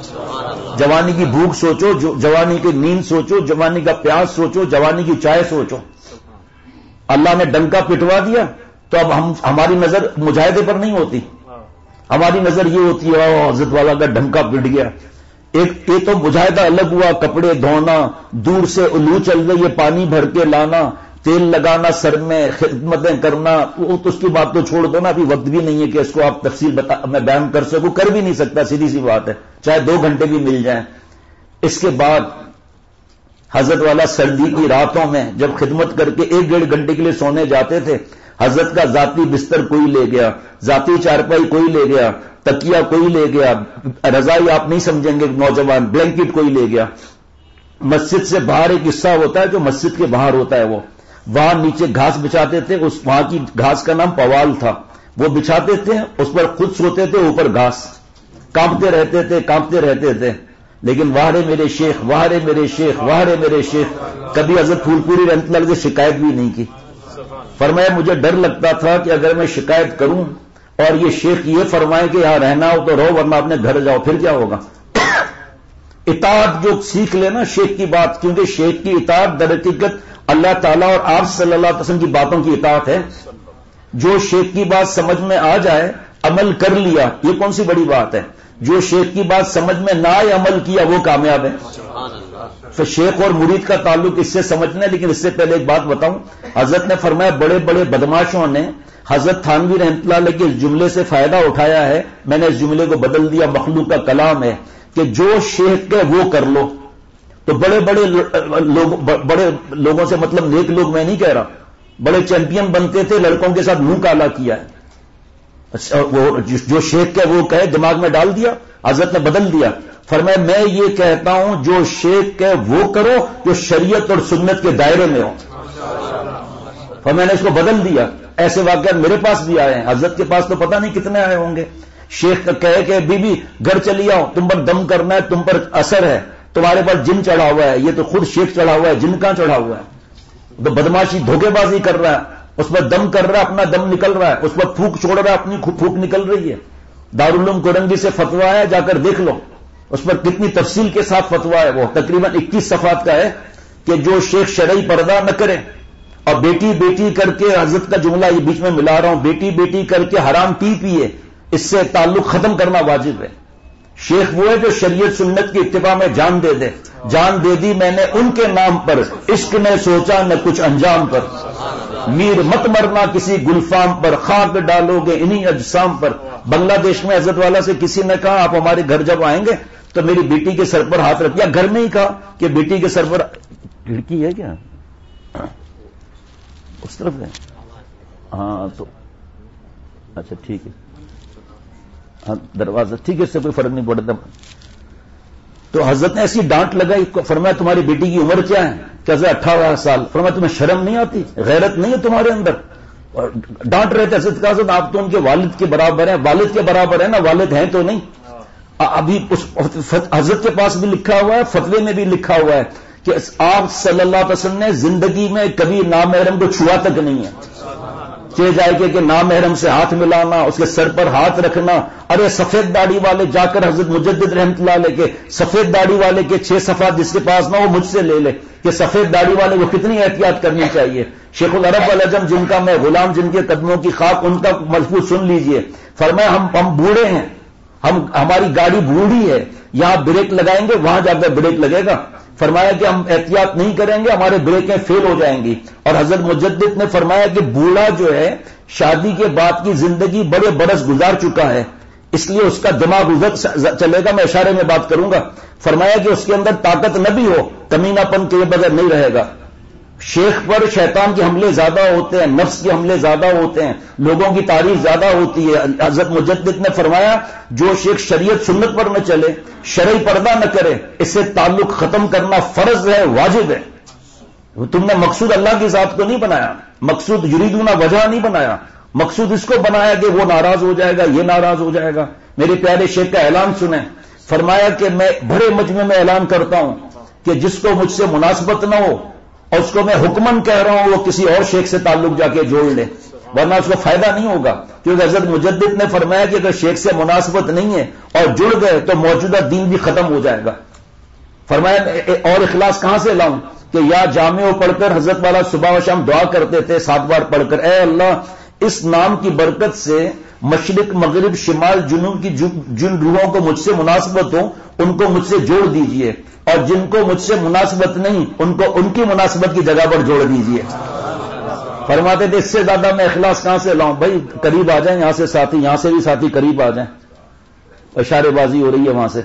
جوانی کی بھوک سوچو، جوانی کی نیند سوچو، جوانی کا پیاس سوچو، جوانی کی چائے سوچو. اللہ نے ڈنکا پٹوا دیا تو اب ہماری نظر مجاہدے پر نہیں ہوتی، ہماری نظر یہ ہوتی ہے حضرت والا کا ڈنکا پٹ گیا. ایک تو مجاہدہ الگ ہوا، کپڑے دھونا، دور سے الو چل رہی ہے پانی بھر کے لانا، تیل لگانا سر میں، خدمتیں کرنا، وہ تو اس کی بات تو چھوڑ دو نا، ابھی وقت بھی نہیں ہے کہ اس کو آپ تفصیل میں بیان کر سکوں، کر بھی نہیں سکتا، سیدھی سی بات ہے، چاہے 2 گھنٹے بھی مل جائیں. اس کے بعد حضرت والا سردی کی راتوں میں جب خدمت کر کے 1-1.5 گھنٹے کے لیے سونے جاتے تھے، حضرت کا ذاتی بستر کوئی لے گیا، ذاتی چارپائی کوئی لے گیا، تکیہ کوئی لے گیا، رضائی آپ نہیں سمجھیں گے نوجوان، بلینکٹ کوئی لے گیا. مسجد سے باہر ایک حصہ ہوتا ہے جو مسجد کے باہر ہوتا ہے، وہ وہاں نیچے گھاس بچھاتے تھے، اس وہاں کی گھاس کا نام پوال تھا، وہ بچھاتے تھے، اس پر خود سوتے تھے، اوپر گھاس، کانپتے رہتے تھے. لیکن واہرے میرے شیخ، واہرے میرے شیخ، واہرے میرے شیخ، کبھی حضرت پھول پوری رحمۃ اللہ علیہ سے شکایت بھی نہیں کی. فرمایا مجھے ڈر لگتا تھا کہ اگر میں شکایت کروں اور یہ شیخ یہ فرمائے کہ یہاں رہنا ہو تو رہو ورنہ اپنے گھر جاؤ، پھر کیا ہوگا. اطاعت جو سیکھ لینا شیخ کی بات، کیونکہ شیخ کی اطاعت در حقیقت اللہ تعالیٰ اور آپ صلی اللہ علیہ وسلم کی باتوں کی اطاعت ہے. جو شیخ کی بات سمجھ میں آ جائے، عمل کر لیا، یہ کون سی بڑی بات ہے. جو شیخ کی بات سمجھ میں نہ آئے، عمل کیا، وہ کامیاب ہے. تو شیخ اور مرید کا تعلق اس سے سمجھنا ہے. لیکن اس سے پہلے ایک بات بتاؤں، حضرت نے فرمایا بڑے بڑے بدماشوں نے حضرت تھانوی رحمۃ اللہ علیہ کے اس جملے سے فائدہ اٹھایا ہے، میں نے اس جملے کو بدل دیا، مخلوق کا کلام ہے کہ جو شیخ کے وہ کر لو. تو بڑے لوگوں سے مطلب نیک لوگ میں نہیں کہہ رہا، بڑے چیمپئن بنتے تھے، لڑکوں کے ساتھ منہ کالا کیا ہے. وہ جو شیخ کے وہ کہے دماغ میں ڈال دیا، حضرت نے بدل دیا. فرمایا میں یہ کہتا ہوں جو شیخ کے وہ کرو جو شریعت اور سنت کے دائرے میں ہو. میں نے اس کو بدل دیا. ایسے واقعات میرے پاس بھی آئے ہیں، حضرت کے پاس تو پتہ نہیں کتنے آئے ہوں گے. شیخ کا کہے کہ بی بی گھر چلی آؤ، تم پر دم کرنا ہے، تم پر اثر ہے، تمہارے پاس جن چڑھا ہوا ہے. یہ تو خود شیخ چڑھا ہوا ہے، جن کہاں چڑھا ہوا ہے؟ تو بدماشی دھوکے بازی کر رہا ہے، اس پر دم کر رہا ہے، اپنا دم نکل رہا ہے، اس پر پھونک چھوڑ رہا ہے، اپنی پھونک نکل رہی ہے. دارالعلوم کورنگی سے فتوا ہے، جا کر دیکھ لو، اس پر کتنی تفصیل کے ساتھ فتوا ہے. وہ تقریباً 21 صفحات کا ہے کہ جو شیخ شرعی پردہ نہ کرے اور بیٹی بیٹی کر کے، حضرت کا جملہ یہ بیچ میں ملا رہا ہوں، بیٹی بیٹی کر کے حرام پیے، اس سے تعلق ختم کرنا واجب ہے. شیخ وہ ہے جو شریعت سنت کی اتباع میں جان دے دے. جان دے دی میں نے ان کے نام پر، عشق نے سوچا نہ کچھ انجام پر. میر مت مرنا کسی گلفام پر، خاک ڈالو گے انہی اجسام پر. بنگلہ دیش میں حضرت والا سے کسی نے کہا آپ ہمارے گھر جب آئیں گے تو میری بیٹی کے سر پر ہاتھ رکھ، یا گھر میں ہی کہا کہ بیٹی کے سر پر کھڑکی ہے کیا اس طرف ہے؟ ہاں تو اچھا ٹھیک ہے، ہاں دروازہ ٹھیک ہے، اس سے کوئی فرق نہیں پڑتا. تو حضرت نے ایسی ڈانٹ لگائی. فرمایا تمہاری بیٹی کی عمر کیا ہے؟ کیسے 18 سال. فرمایا تمہیں شرم نہیں آتی، غیرت نہیں ہے تمہارے اندر؟ اور ڈانٹ رہے تھے حضرت قاضی آپ تو ان کے والد کے برابر ہیں. والد کے برابر ہے نا, والد ہیں تو نہیں. ابھی اس حضرت کے پاس بھی لکھا ہوا ہے, فتوے میں بھی لکھا ہوا ہے کہ آپ صلی اللہ علیہ وسلم نے زندگی میں کبھی نامحرم کو چھوا تک نہیں ہے. چلے جائے کہ نامحرم سے ہاتھ ملانا, اس کے سر پر ہاتھ رکھنا. ارے سفید داڑھی والے جا کر حضرت مجدد رحمت اللہ علیہ کے سفید داڑھی والے کے 6 صفحات جس کے پاس نہ وہ مجھ سے لے لے کہ سفید داڑھی والے کو کتنی احتیاط کرنی چاہیے. شیخ العرب العجم جن کا میں غلام, جن کے قدموں کی خاک, ان کا ملفوظ سن لیجئے. فرمایا ہم بوڑھے ہیں, ہماری گاڑی بوڑھی ہے, یہاں بریک لگائیں گے وہاں جا کر بریک لگے گا. فرمایا کہ ہم احتیاط نہیں کریں گے, ہمارے بریکیں فیل ہو جائیں گی. اور حضرت مجدد نے فرمایا کہ بوڑھا جو ہے شادی کے بعد کی زندگی بڑے برس گزار چکا ہے, اس لیے اس کا دماغ چلے گا, میں اشارے میں بات کروں گا. فرمایا کہ اس کے اندر طاقت نہ بھی ہو, کمینہ پن کے بغیر نہیں رہے گا. شیخ پر شیطان کے حملے زیادہ ہوتے ہیں, نفس کے حملے زیادہ ہوتے ہیں, لوگوں کی تعریف زیادہ ہوتی ہے. حضرت مجدد نے فرمایا جو شیخ شریعت سنت پر نہ چلے, شرعی پردہ نہ کرے, اس سے تعلق ختم کرنا فرض ہے, واجب ہے. تم نے مقصود اللہ کی ذات کو نہیں بنایا, مقصود یریدون وجہ نہیں بنایا, مقصود اس کو بنایا کہ وہ ناراض ہو جائے گا, یہ ناراض ہو جائے گا. میرے پیارے شیخ کا اعلان سنیں. فرمایا کہ میں بڑے مجمع میں اعلان کرتا ہوں کہ جس کو مجھ سے مناسبت نہ ہو اور اس کو میں حکمن کہہ رہا ہوں وہ کسی اور شیخ سے تعلق جا کے جوڑ لے, ورنہ اس کو فائدہ نہیں ہوگا. کیونکہ حضرت مجدد نے فرمایا کہ اگر شیخ سے مناسبت نہیں ہے اور جڑ گئے تو موجودہ دین بھی ختم ہو جائے گا. فرمایا اور اخلاص کہاں سے لاؤں کہ یا جامع پڑھ کر حضرت والا صبح و شام دعا کرتے تھے 7 بار پڑھ کر, اے اللہ اس نام کی برکت سے مشرق مغرب شمال جنوب کی جن روحوں کو مجھ سے مناسبت ہو ان کو مجھ سے جوڑ دیجئے, اور جن کو مجھ سے مناسبت نہیں ان کو ان کی مناسبت کی جگہ پر جوڑ دیجئے. فرماتے تھے اس سے زیادہ میں اخلاص کہاں سے لاؤں. بھائی قریب آ جائیں, یہاں سے ساتھی, یہاں سے بھی ساتھی قریب آ جائیں. اشارے بازی ہو رہی ہے وہاں سے,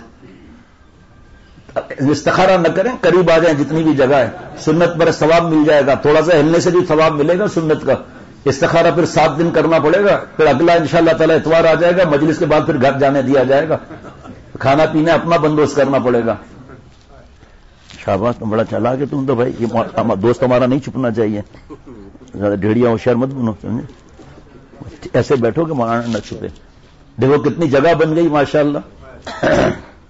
استخارہ نہ کریں, قریب آ جائیں جتنی بھی جگہ ہے. سنت پر ثواب مل جائے گا, تھوڑا سا ہلنے سے بھی ثواب ملے گا سنت کا. استخارہ پھر 7 دن کرنا پڑے گا, پھر اگلا انشاءاللہ تعالی اتوار آ جائے گا, مجلس کے بعد پھر گھر جانے دیا جائے گا, کھانا پینا اپنا بندوبست کرنا پڑے گا. شاباش, تم بڑا چلا کہ تم تو بھائی, یہ دوست ہمارا نہیں چھپنا چاہیے, زیادہ ڈھیڑیا ہوشیار مت بنو, سمجھے ایسے بیٹھو کہ مولانا نہ چھپے. دیکھو کتنی جگہ بن گئی ماشاءاللہ.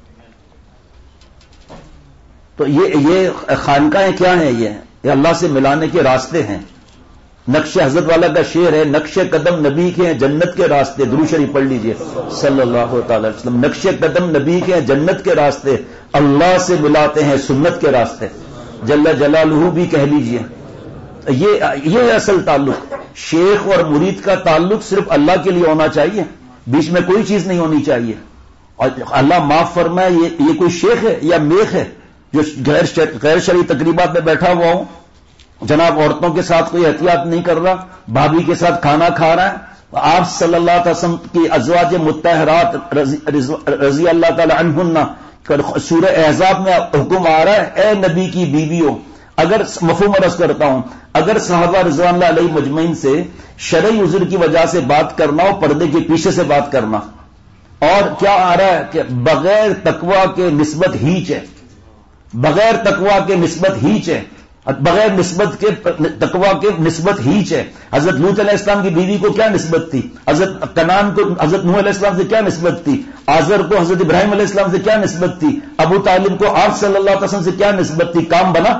تو یہ خانقاہیں کیا ہیں, یہ اللہ سے ملانے کے راستے ہیں. نقش حضرت والا کا شعر ہے, نقش قدم نبی کے ہیں جنت کے راستے. درود شریف پڑھ لیجئے صلی اللہ تعالی علیہ وسلم. نقش قدم نبی کے ہیں جنت کے راستے, اللہ سے ملاتے ہیں سنت کے راستے. جل جلالہ بھی کہہ لیجئے. یہ اصل تعلق, شیخ اور مرید کا تعلق صرف اللہ کے لیے ہونا چاہیے, بیچ میں کوئی چیز نہیں ہونی چاہیے. اور اللہ معاف فرمائے, یہ کوئی شیخ ہے یا میخ ہے جو غیر شرعی تقریبات میں بیٹھا ہوا ہوں, جناب عورتوں کے ساتھ کوئی احتیاط نہیں کر رہا, بھابھی کے ساتھ کھانا کھا رہا ہے. آپ صلی اللہ علیہ وسلم کی ازواج مطہرات رضی اللہ تعالی عنہن, سورہ احزاب میں حکم آ رہا ہے اے نبی کی بیویوں, اگر مفہوم عرض کرتا ہوں, اگر صحابہ رضوان اللہ علیہ مجمعین سے شرعی عذر کی وجہ سے بات کرنا ہو, پردے کے پیچھے سے بات کرنا, اور کیا آ رہا ہے کہ بغیر تقوی کے نسبت ہیچ ہے, بغیر تقوی کے نسبت ہیچ ہے, بغیر نسبت کے تقوی کے نسبت ہیچ ہے. حضرت لوط علیہ السلام کی بیوی کو کیا نسبت تھی, حضرت کنعان کو حضرت نوح علیہ السلام سے کیا نسبت تھی, آزر کو حضرت ابراہیم علیہ السلام سے کیا نسبت تھی, ابو طالب کو آپ صلی اللہ علیہ وسلم سے کیا نسبت تھی. کام بنا.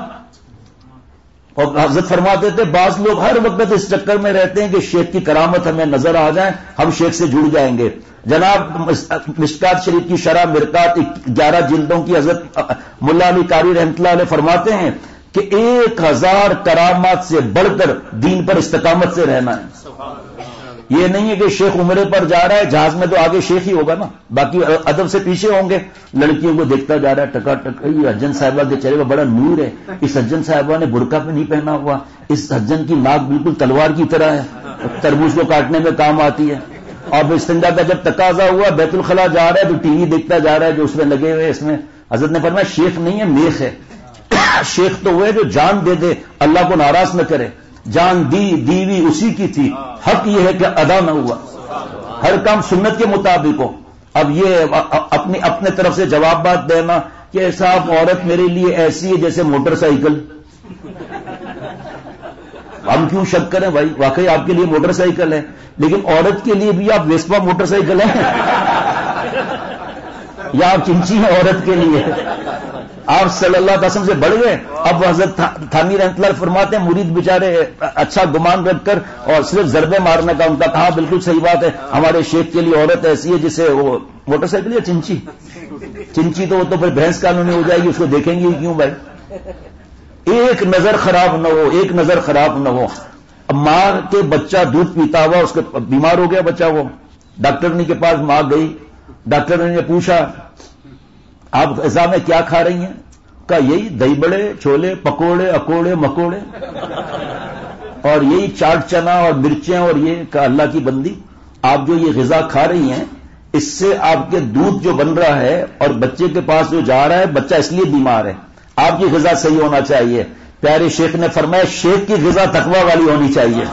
اور حضرت فرماتے تھے بعض لوگ ہر وقت اس چکر میں رہتے ہیں کہ شیخ کی کرامت ہمیں نظر آ جائیں, ہم شیخ سے جڑ جائیں گے. جناب مشکات شریف کی شرح مرکات 11 جلدوں کی حضرت ملا علی قاری رحمۃ اللہ علیہ فرماتے ہیں کہ 1000 کرامات سے بڑھ کر دین پر استقامت سے رہنا ہے. یہ نہیں ہے کہ شیخ عمرے پر جا رہا ہے, جہاز میں تو آگے شیخ ہی ہوگا نا, باقی ادب سے پیچھے ہوں گے. لڑکیوں کو دیکھتا جا رہا ہے ٹکا ٹک, یہ حجن صاحبہ کے چہرے پہ بڑا نور ہے, اس حجن صاحبہ نے برقع پہ نہیں پہنا ہوا, اس حجن کی ناک بالکل تلوار کی طرح ہے, تربوز کو کاٹنے میں کام آتی ہے. اور استنجا کا جب تقاضا ہوا بیت الخلا جا رہا ہے تو ٹی وی دیکھتا جا رہا ہے جو اس میں لگے ہوئے. اس میں حضرت نے فرمایا شیخ نہیں ہے, میخ ہے. شیخ تو وہ ہے جو جان دے دے, اللہ کو ناراض نہ کرے. جان دیوی اسی کی تھی, حق یہ ہے کہ ادا نہ ہوا, ہر کام سنت کے مطابق ہو. اب یہ اپنے طرف سے جواب بات دینا کہ صاحب عورت میرے لیے ایسی ہے جیسے موٹر سائیکل, ہم کیوں شک کریں بھائی، واقعی آپ کے لیے موٹر سائیکل ہے، لیکن عورت کے لیے بھی آپ ویسپا موٹر سائیکل ہے یا آپ چنچی ہیں عورت کے لیے؟ آپ صلی اللہ علیہ وسلم سے بڑھ گئے. اب حضرت تھانوی رحمۃ اللہ فرماتے ہیں مرید بیچارے اچھا گمان رکھ کر اور صرف ضربے مارنے کا ان کا کہا بالکل صحیح بات ہے، ہمارے شیخ کے لیے عورت ایسی ہے جسے وہ موٹر سائیکل یا چنچی، چنچی تو وہ تو پھر بھینس قانونی ہو جائے گی، اس کو دیکھیں گے کیوں بھائی. ایک نظر خراب نہ ہو، ایک نظر خراب نہ ہو. ماں کے بچہ دودھ پیتا ہوا اس کا بیمار ہو گیا بچہ، وہ ڈاکٹر کے پاس ماں گئی، ڈاکٹر نے پوچھا آپ غذا میں کیا کھا رہی ہیں؟ کہا یہی دہی بڑے چھولے پکوڑے اکوڑے مکوڑے اور یہی چاٹ چنا اور مرچیں اور یہ. کہا اللہ کی بندی آپ جو یہ غذا کھا رہی ہیں اس سے آپ کے دودھ جو بن رہا ہے اور بچے کے پاس جو جا رہا ہے بچہ اس لیے بیمار ہے، آپ کی غذا صحیح ہونا چاہیے. پیارے شیخ نے فرمایا شیخ کی غذا تقویٰ والی ہونی چاہیے،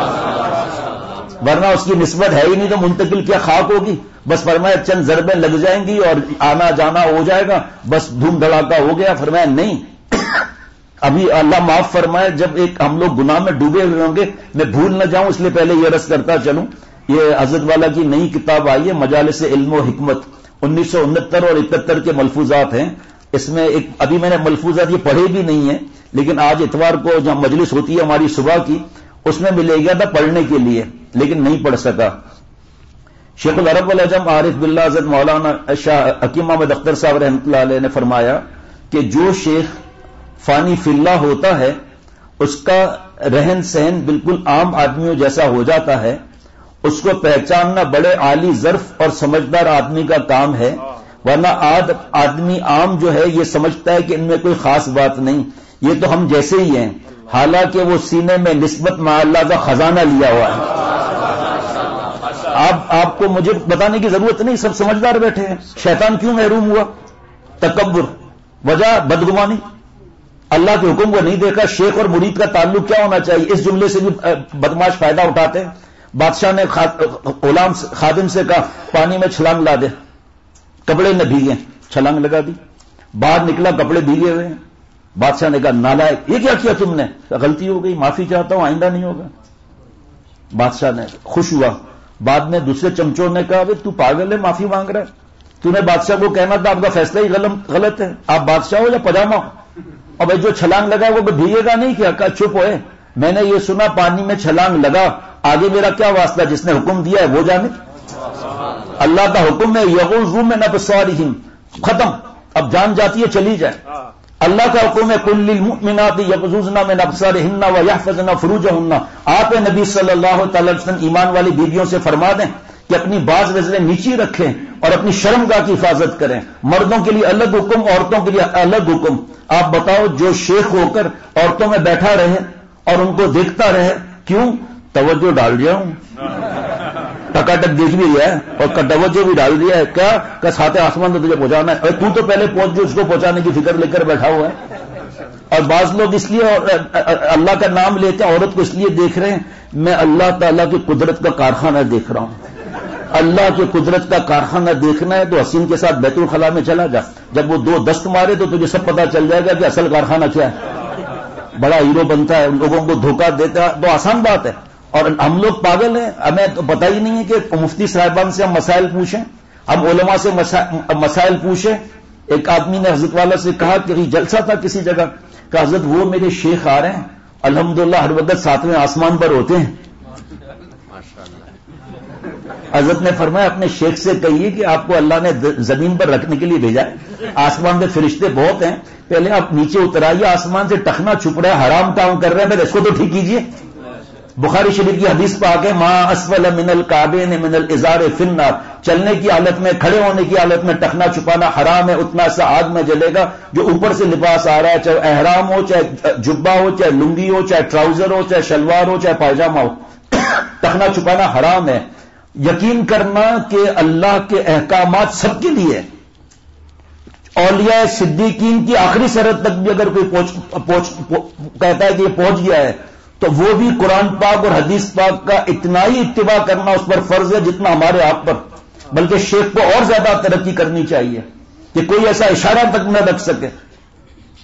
ورنہ اس کی نسبت ہے ہی نہیں تو منتقل کیا خاک ہوگی. بس فرمایا چند ضربیں لگ جائیں گی اور آنا جانا ہو جائے گا، بس دھوم دھڑاکا ہو گیا. فرمایا نہیں، ابھی اللہ معاف فرمائے جب ایک ہم لوگ گناہ میں ڈوبے ہوئے ہوں گے، میں بھول نہ جاؤں اس لیے پہلے یہ عرض کرتا چلوں. یہ حضرت والا کی نئی کتاب آئی ہے مجالس علم و حکمت، 1969 اور 71 کے ملفوظات ہیں. اس میں ایک ابھی میں نے ملفوظات یہ پڑھے بھی نہیں ہیں، لیکن آج اتوار کو جب مجلس ہوتی ہے ہماری صبح کی اس میں ملے گیا تھا پڑھنے کے لیے، لیکن نہیں پڑھ سکا. شیخ العرب والعجم عارف باللہ حضرت مولانا شاہ حکیم احمد اختر صاحب رحمۃ اللہ علیہ نے فرمایا کہ جو شیخ فانی فی اللہ ہوتا ہے اس کا رہن سہن بالکل عام آدمیوں جیسا ہو جاتا ہے، اس کو پہچاننا بڑے عالی ظرف اور سمجھدار آدمی کا کام ہے، ورنہ آدمی عام جو ہے یہ سمجھتا ہے کہ ان میں کوئی خاص بات نہیں، یہ تو ہم جیسے ہی ہیں، حالانکہ وہ سینے میں نسبت مع اللہ کا خزانہ لیا ہوا ہے. آپ کو مجھے بتانے کی ضرورت نہیں، سب سمجھدار بیٹھے ہیں. شیطان کیوں محروم ہوا؟ تکبر، وجہ بدگمانی، اللہ کے حکم کو نہیں دیکھا. شیخ اور مرید کا تعلق کیا ہونا چاہیے؟ اس جملے سے بھی بدماش فائدہ اٹھاتے ہیں. بادشاہ نے غلام خادم سے کہا پانی میں چھلانگ لا دے، کپڑے نہ بھیگے، چھلانگ لگا دی، باہر نکلا کپڑے بھیگے ہوئے ہیں. بادشاہ نے کہا نالائق یہ کیا کیا تم نے؟ غلطی ہو گئی معافی چاہتا ہوں آئندہ نہیں ہوگا. بادشاہ نے خوش ہوا. بعد میں دوسرے چمچوں نے کہا تو پاگل ہے معافی مانگ رہا ہے، تو نے بادشاہ کو کہنا تھا آپ کا فیصلہ ہی غلط ہے، آپ بادشاہ ہو یا پجامہ ہو. اور بھائی جو چھلانگ لگا وہ بھیگے گا نہیں کیا؟ کہا چپ ہوئے، میں نے یہ سنا پانی میں چھلانگ لگا، آگے میرا کیا واسطہ؟ جس نے حکم دیا ہے وہ جانے. اللہ کا حکم ہے یغضوا من ابصارہم، ختم، اب جان جاتی ہے چلی جائے. اللہ کا حکم ہے قل للمؤمنات یغضضن من ابصارہن ویحفظن فروجہن. آپ نبی صلی اللہ تعالی وسلم ایمان والی بیویوں سے فرما دیں کہ اپنی باز نظریں نیچی رکھیں اور اپنی شرمگاہ کی حفاظت کریں. مردوں کے لیے الگ حکم، عورتوں کے لیے الگ حکم. آپ بتاؤ جو شیخ ہو کر عورتوں میں بیٹھا رہے اور ان کو دیکھتا رہے، کیوں؟ توجہ ڈال دیا ہوں، ٹکاٹک دیکھ بھی رہا ہے اور توجہ بھی ڈال دیا ہے. کیا کہ ساتھ آسمان تو تجھے پہنچانا ہے، تو تو پہلے پہنچ جو اس کو پہنچانے کی فکر لے کر بیٹھا ہوا ہے. اور بعض لوگ اس لیے اللہ کا نام لیتے ہیں عورت کو اس لیے دیکھ رہے ہیں میں اللہ تعالیٰ کی قدرت کا کارخانہ دیکھ رہا ہوں. اللہ کی قدرت کا کارخانہ دیکھنا ہے تو حسین کے ساتھ بیت الخلاء میں چلا جا، جب وہ 2 دست مارے تو تجھے سب پتا چل جائے گا کہ اصل کارخانہ کیا ہے. بڑا ہیرو بنتا ہے، لوگوں کو دھوکہ دیتا ہے، تو آسان بات ہے. اور ہم لوگ پاگل ہیں، ہمیں تو پتہ ہی نہیں ہے کہ مفتی صاحبان سے ہم مسائل پوچھیں، ہم علماء سے مسائل پوچھیں. ایک آدمی نے حضرت والا سے کہا کہ جلسہ تھا کسی جگہ، کہ حضرت وہ میرے شیخ آ رہے ہیں الحمدللہ ہر وقت 7ویں آسمان پر ہوتے ہیں. حضرت نے فرمایا اپنے شیخ سے کہیے کہ آپ کو اللہ نے زمین پر رکھنے کے لیے بھیجا ہے، آسمان میں فرشتے بہت ہیں، پہلے آپ نیچے اترائیے، آسمان سے ٹخنا چھپ رہا ہے، حرام کام کر رہے ہیں، پہلے اس کو تو ٹھیک کیجیے. بخاری شریف کی حدیث پہ آ کے ما اسفل من الکعبین من الازار فی النار، چلنے کی حالت میں، کھڑے ہونے کی حالت میں ٹخنا چھپانا حرام ہے، اتنا سا آگ میں جلے گا. جو اوپر سے لباس آ رہا ہے، چاہے احرام ہو، چاہے جبہ ہو، چاہے لنگی ہو، چاہے ٹراؤزر ہو، چاہے شلوار ہو، چاہے پائجامہ ہو، ٹخنا چھپانا حرام ہے. یقین کرنا کہ اللہ کے احکامات سب کے لیے، اولیاء صدیقین کی آخری سرحد تک بھی اگر کوئی کہتا ہے کہ یہ پہنچ گیا ہے تو وہ بھی قرآن پاک اور حدیث پاک کا اتنا ہی اتباع کرنا اس پر فرض ہے جتنا ہمارے آپ پر، بلکہ شیخ کو اور زیادہ ترقی کرنی چاہیے کہ کوئی ایسا اشارہ تک نہ رکھ سکے.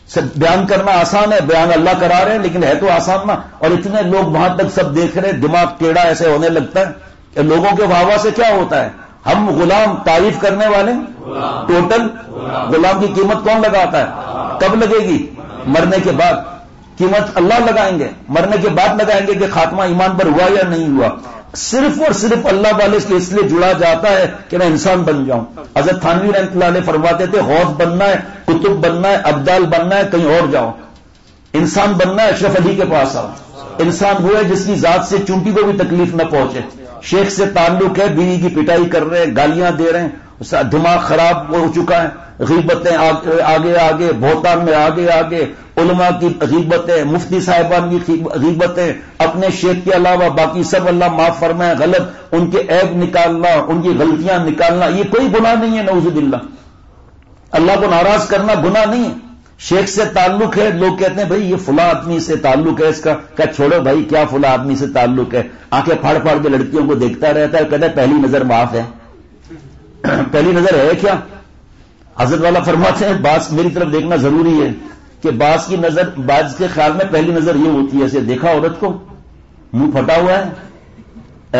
بیان کرنا آسان ہے، بیان اللہ کرا رہے ہیں، لیکن ہے تو آسان نہ. اور اتنے لوگ وہاں تک سب دیکھ رہے، دماغ ٹیڑھا ایسے ہونے لگتا ہے کہ لوگوں کے واہ واہ سے کیا ہوتا ہے. ہم غلام تعریف کرنے والے ٹوٹل. غلام کی قیمت کون لگاتا ہے؟ کب لگے گی؟ مرنے کے بعد. قیمت اللہ لگائیں گے، مرنے کے بعد لگائیں گے کہ خاتمہ ایمان پر ہوا یا نہیں ہوا. صرف اور صرف اللہ والے سے اس لیے جڑا جاتا ہے کہ میں انسان بن جاؤں. حضرت تھانوی رحمۃ اللہ علیہ فرماتے تھے غوث بننا ہے، کتب بننا ہے، ابدال بننا ہے، کہیں اور جاؤ. انسان بننا ہے، اشرف علی کے پاس آؤ. انسان وہ ہے جس کی ذات سے چونٹی کو بھی تکلیف نہ پہنچے. شیخ سے تعلق ہے، بیوی کی پٹائی کر رہے ہیں، گالیاں دے رہے ہیں، دماغ خراب ہو چکا ہے، غیبتیں آگے آگے، بہتان میں آگے آگے، علماء کی غیبتیں، مفتی صاحبان کی غیبتیں، اپنے شیخ کے علاوہ باقی سب اللہ معاف فرمائے غلط، ان کے عیب نکالنا، ان کی غلطیاں نکالنا، یہ کوئی گناہ نہیں ہے. نعوذ باللہ. اللہ کو ناراض کرنا گناہ نہیں ہے. شیخ سے تعلق ہے، لوگ کہتے ہیں بھائی یہ فلاں آدمی سے تعلق ہے اس کا. کیا چھوڑو بھائی، کیا فلاں آدمی سے تعلق ہے. آنکھیں پھاڑ پھاڑ کے لڑکیوں کو دیکھتا رہتا ہے، کہتا ہے پہلی نظر معاف ہے. پہلی نظر ہے کیا؟ حضرت والا فرماتے ہیں بعض میری طرف دیکھنا ضروری ہے کہ بعض کی نظر، بعض کے خیال میں پہلی نظر یہ ہوتی ہے ایسے دیکھا عورت کو منہ پھٹا ہوا ہے،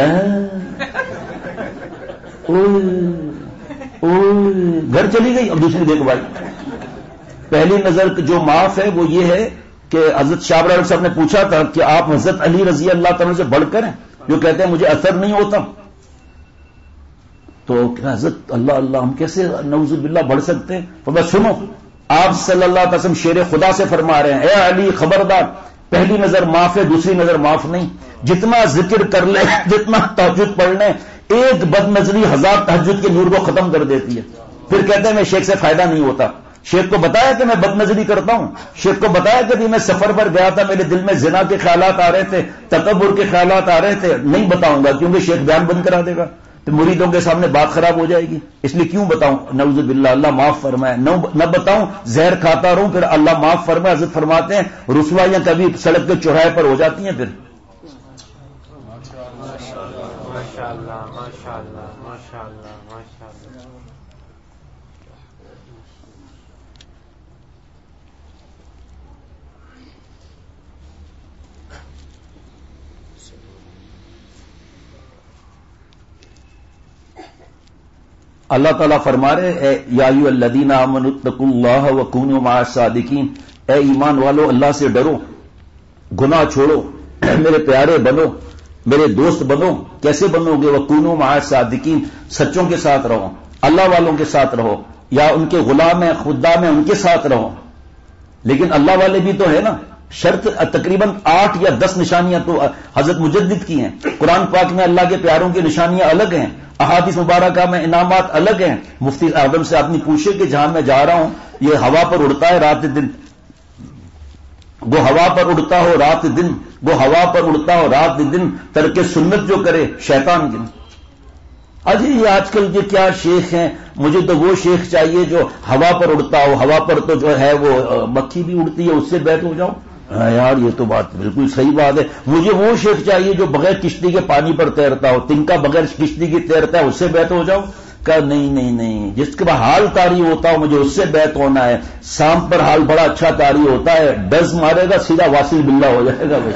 گھر چلی گئی. اب دوسری دیکھو بھائی، پہلی نظر جو معاف ہے وہ یہ ہے کہ حضرت شاہ ابراہیم صاحب نے پوچھا تھا کہ آپ حضرت علی رضی اللہ تعالیٰ سے بڑھ کر ہیں، جو کہتے ہیں مجھے اثر نہیں ہوتا. تو حضرت اللہ اللہ ہم کیسے نعوذ باللہ بڑھ سکتے ہیں؟ تو بس سنو، آپ صلی اللہ علیہ وسلم شیر خدا سے فرما رہے ہیں اے علی خبردار، پہلی نظر معاف ہے، دوسری نظر معاف نہیں. جتنا ذکر کر لیں، جتنا تہجد پڑھ لیں، ایک بد نظری 1000 تہجد کے نور کو ختم کر دیتی ہے. پھر کہتے ہیں میں شیخ سے فائدہ نہیں ہوتا. شیخ کو بتایا کہ میں بد نظری کرتا ہوں. شیخ کو بتایا کہ میں سفر پر گیا تھا، میرے دل میں زنا کے خیالات آ رہے تھے، تکبر کے خیالات آ رہے تھے. نہیں بتاؤں گا کیونکہ شیخ بیان بند کرا دے گا، تو مریدوں کے سامنے بات خراب ہو جائے گی. اس لیے کیوں بتاؤں؟ نعوذ باللہ، اللہ معاف فرمائے. نہ بتاؤں، زہر کھاتا رہوں، پھر اللہ معاف فرمائے. حضرت فرماتے ہیں رسوائیاں کبھی سڑک کے چوراہے پر ہو جاتی ہیں. پھر اللہ تعالیٰ فرما رہے یا ایھا الذین آمنوا اتقوا اللہ وکونوا مع الصادقین، اے ایمان والو اللہ سے ڈرو، گناہ چھوڑو، میرے پیارے بنو، میرے دوست بنو. کیسے بنو گے؟ وکونوا مع الصادقین، سچوں کے ساتھ رہو، اللہ والوں کے ساتھ رہو، یا ان کے غلام ہیں، خدام ہیں، ان کے ساتھ رہو. لیکن اللہ والے بھی تو ہے نا. شرط تقریباً 8 یا 10 نشانیاں تو حضرت مجدد کی ہیں. قرآن پاک میں اللہ کے پیاروں کی نشانیاں الگ ہیں، احادیث مبارکہ میں انعامات الگ ہیں. مفتی اعظم سے آدمی پوچھے کہ جہاں میں جا رہا ہوں یہ ہوا پر اڑتا ہے رات دن، وہ ہوا پر اڑتا ہو رات دن، وہ ہوا پر اڑتا ہو رات دن، ترک سنت جو کرے شیطان گن. اجی یہ آج کل کے کیا شیخ ہیں، مجھے تو وہ شیخ چاہیے جو ہوا پر اڑتا ہو. ہوا پر تو جو ہے وہ مکھی بھی اڑتی ہے، اس سے بیت ہو جاؤں. یار یہ تو بات بالکل صحیح بات ہے. مجھے وہ شیخ چاہیے جو بغیر کشتی کے پانی پر تیرتا ہو، تنکا بغیر کشتی کی تیرتا ہے، اس سے بیت ہو جاؤں. کہا نہیں نہیں نہیں، جس کے بعد حال طاری ہوتا ہو مجھے اس سے بیت ہونا ہے. سام پر حال بڑا اچھا طاری ہوتا ہے، ڈز مارے گا سیدھا واصل باللہ ہو جائے گا.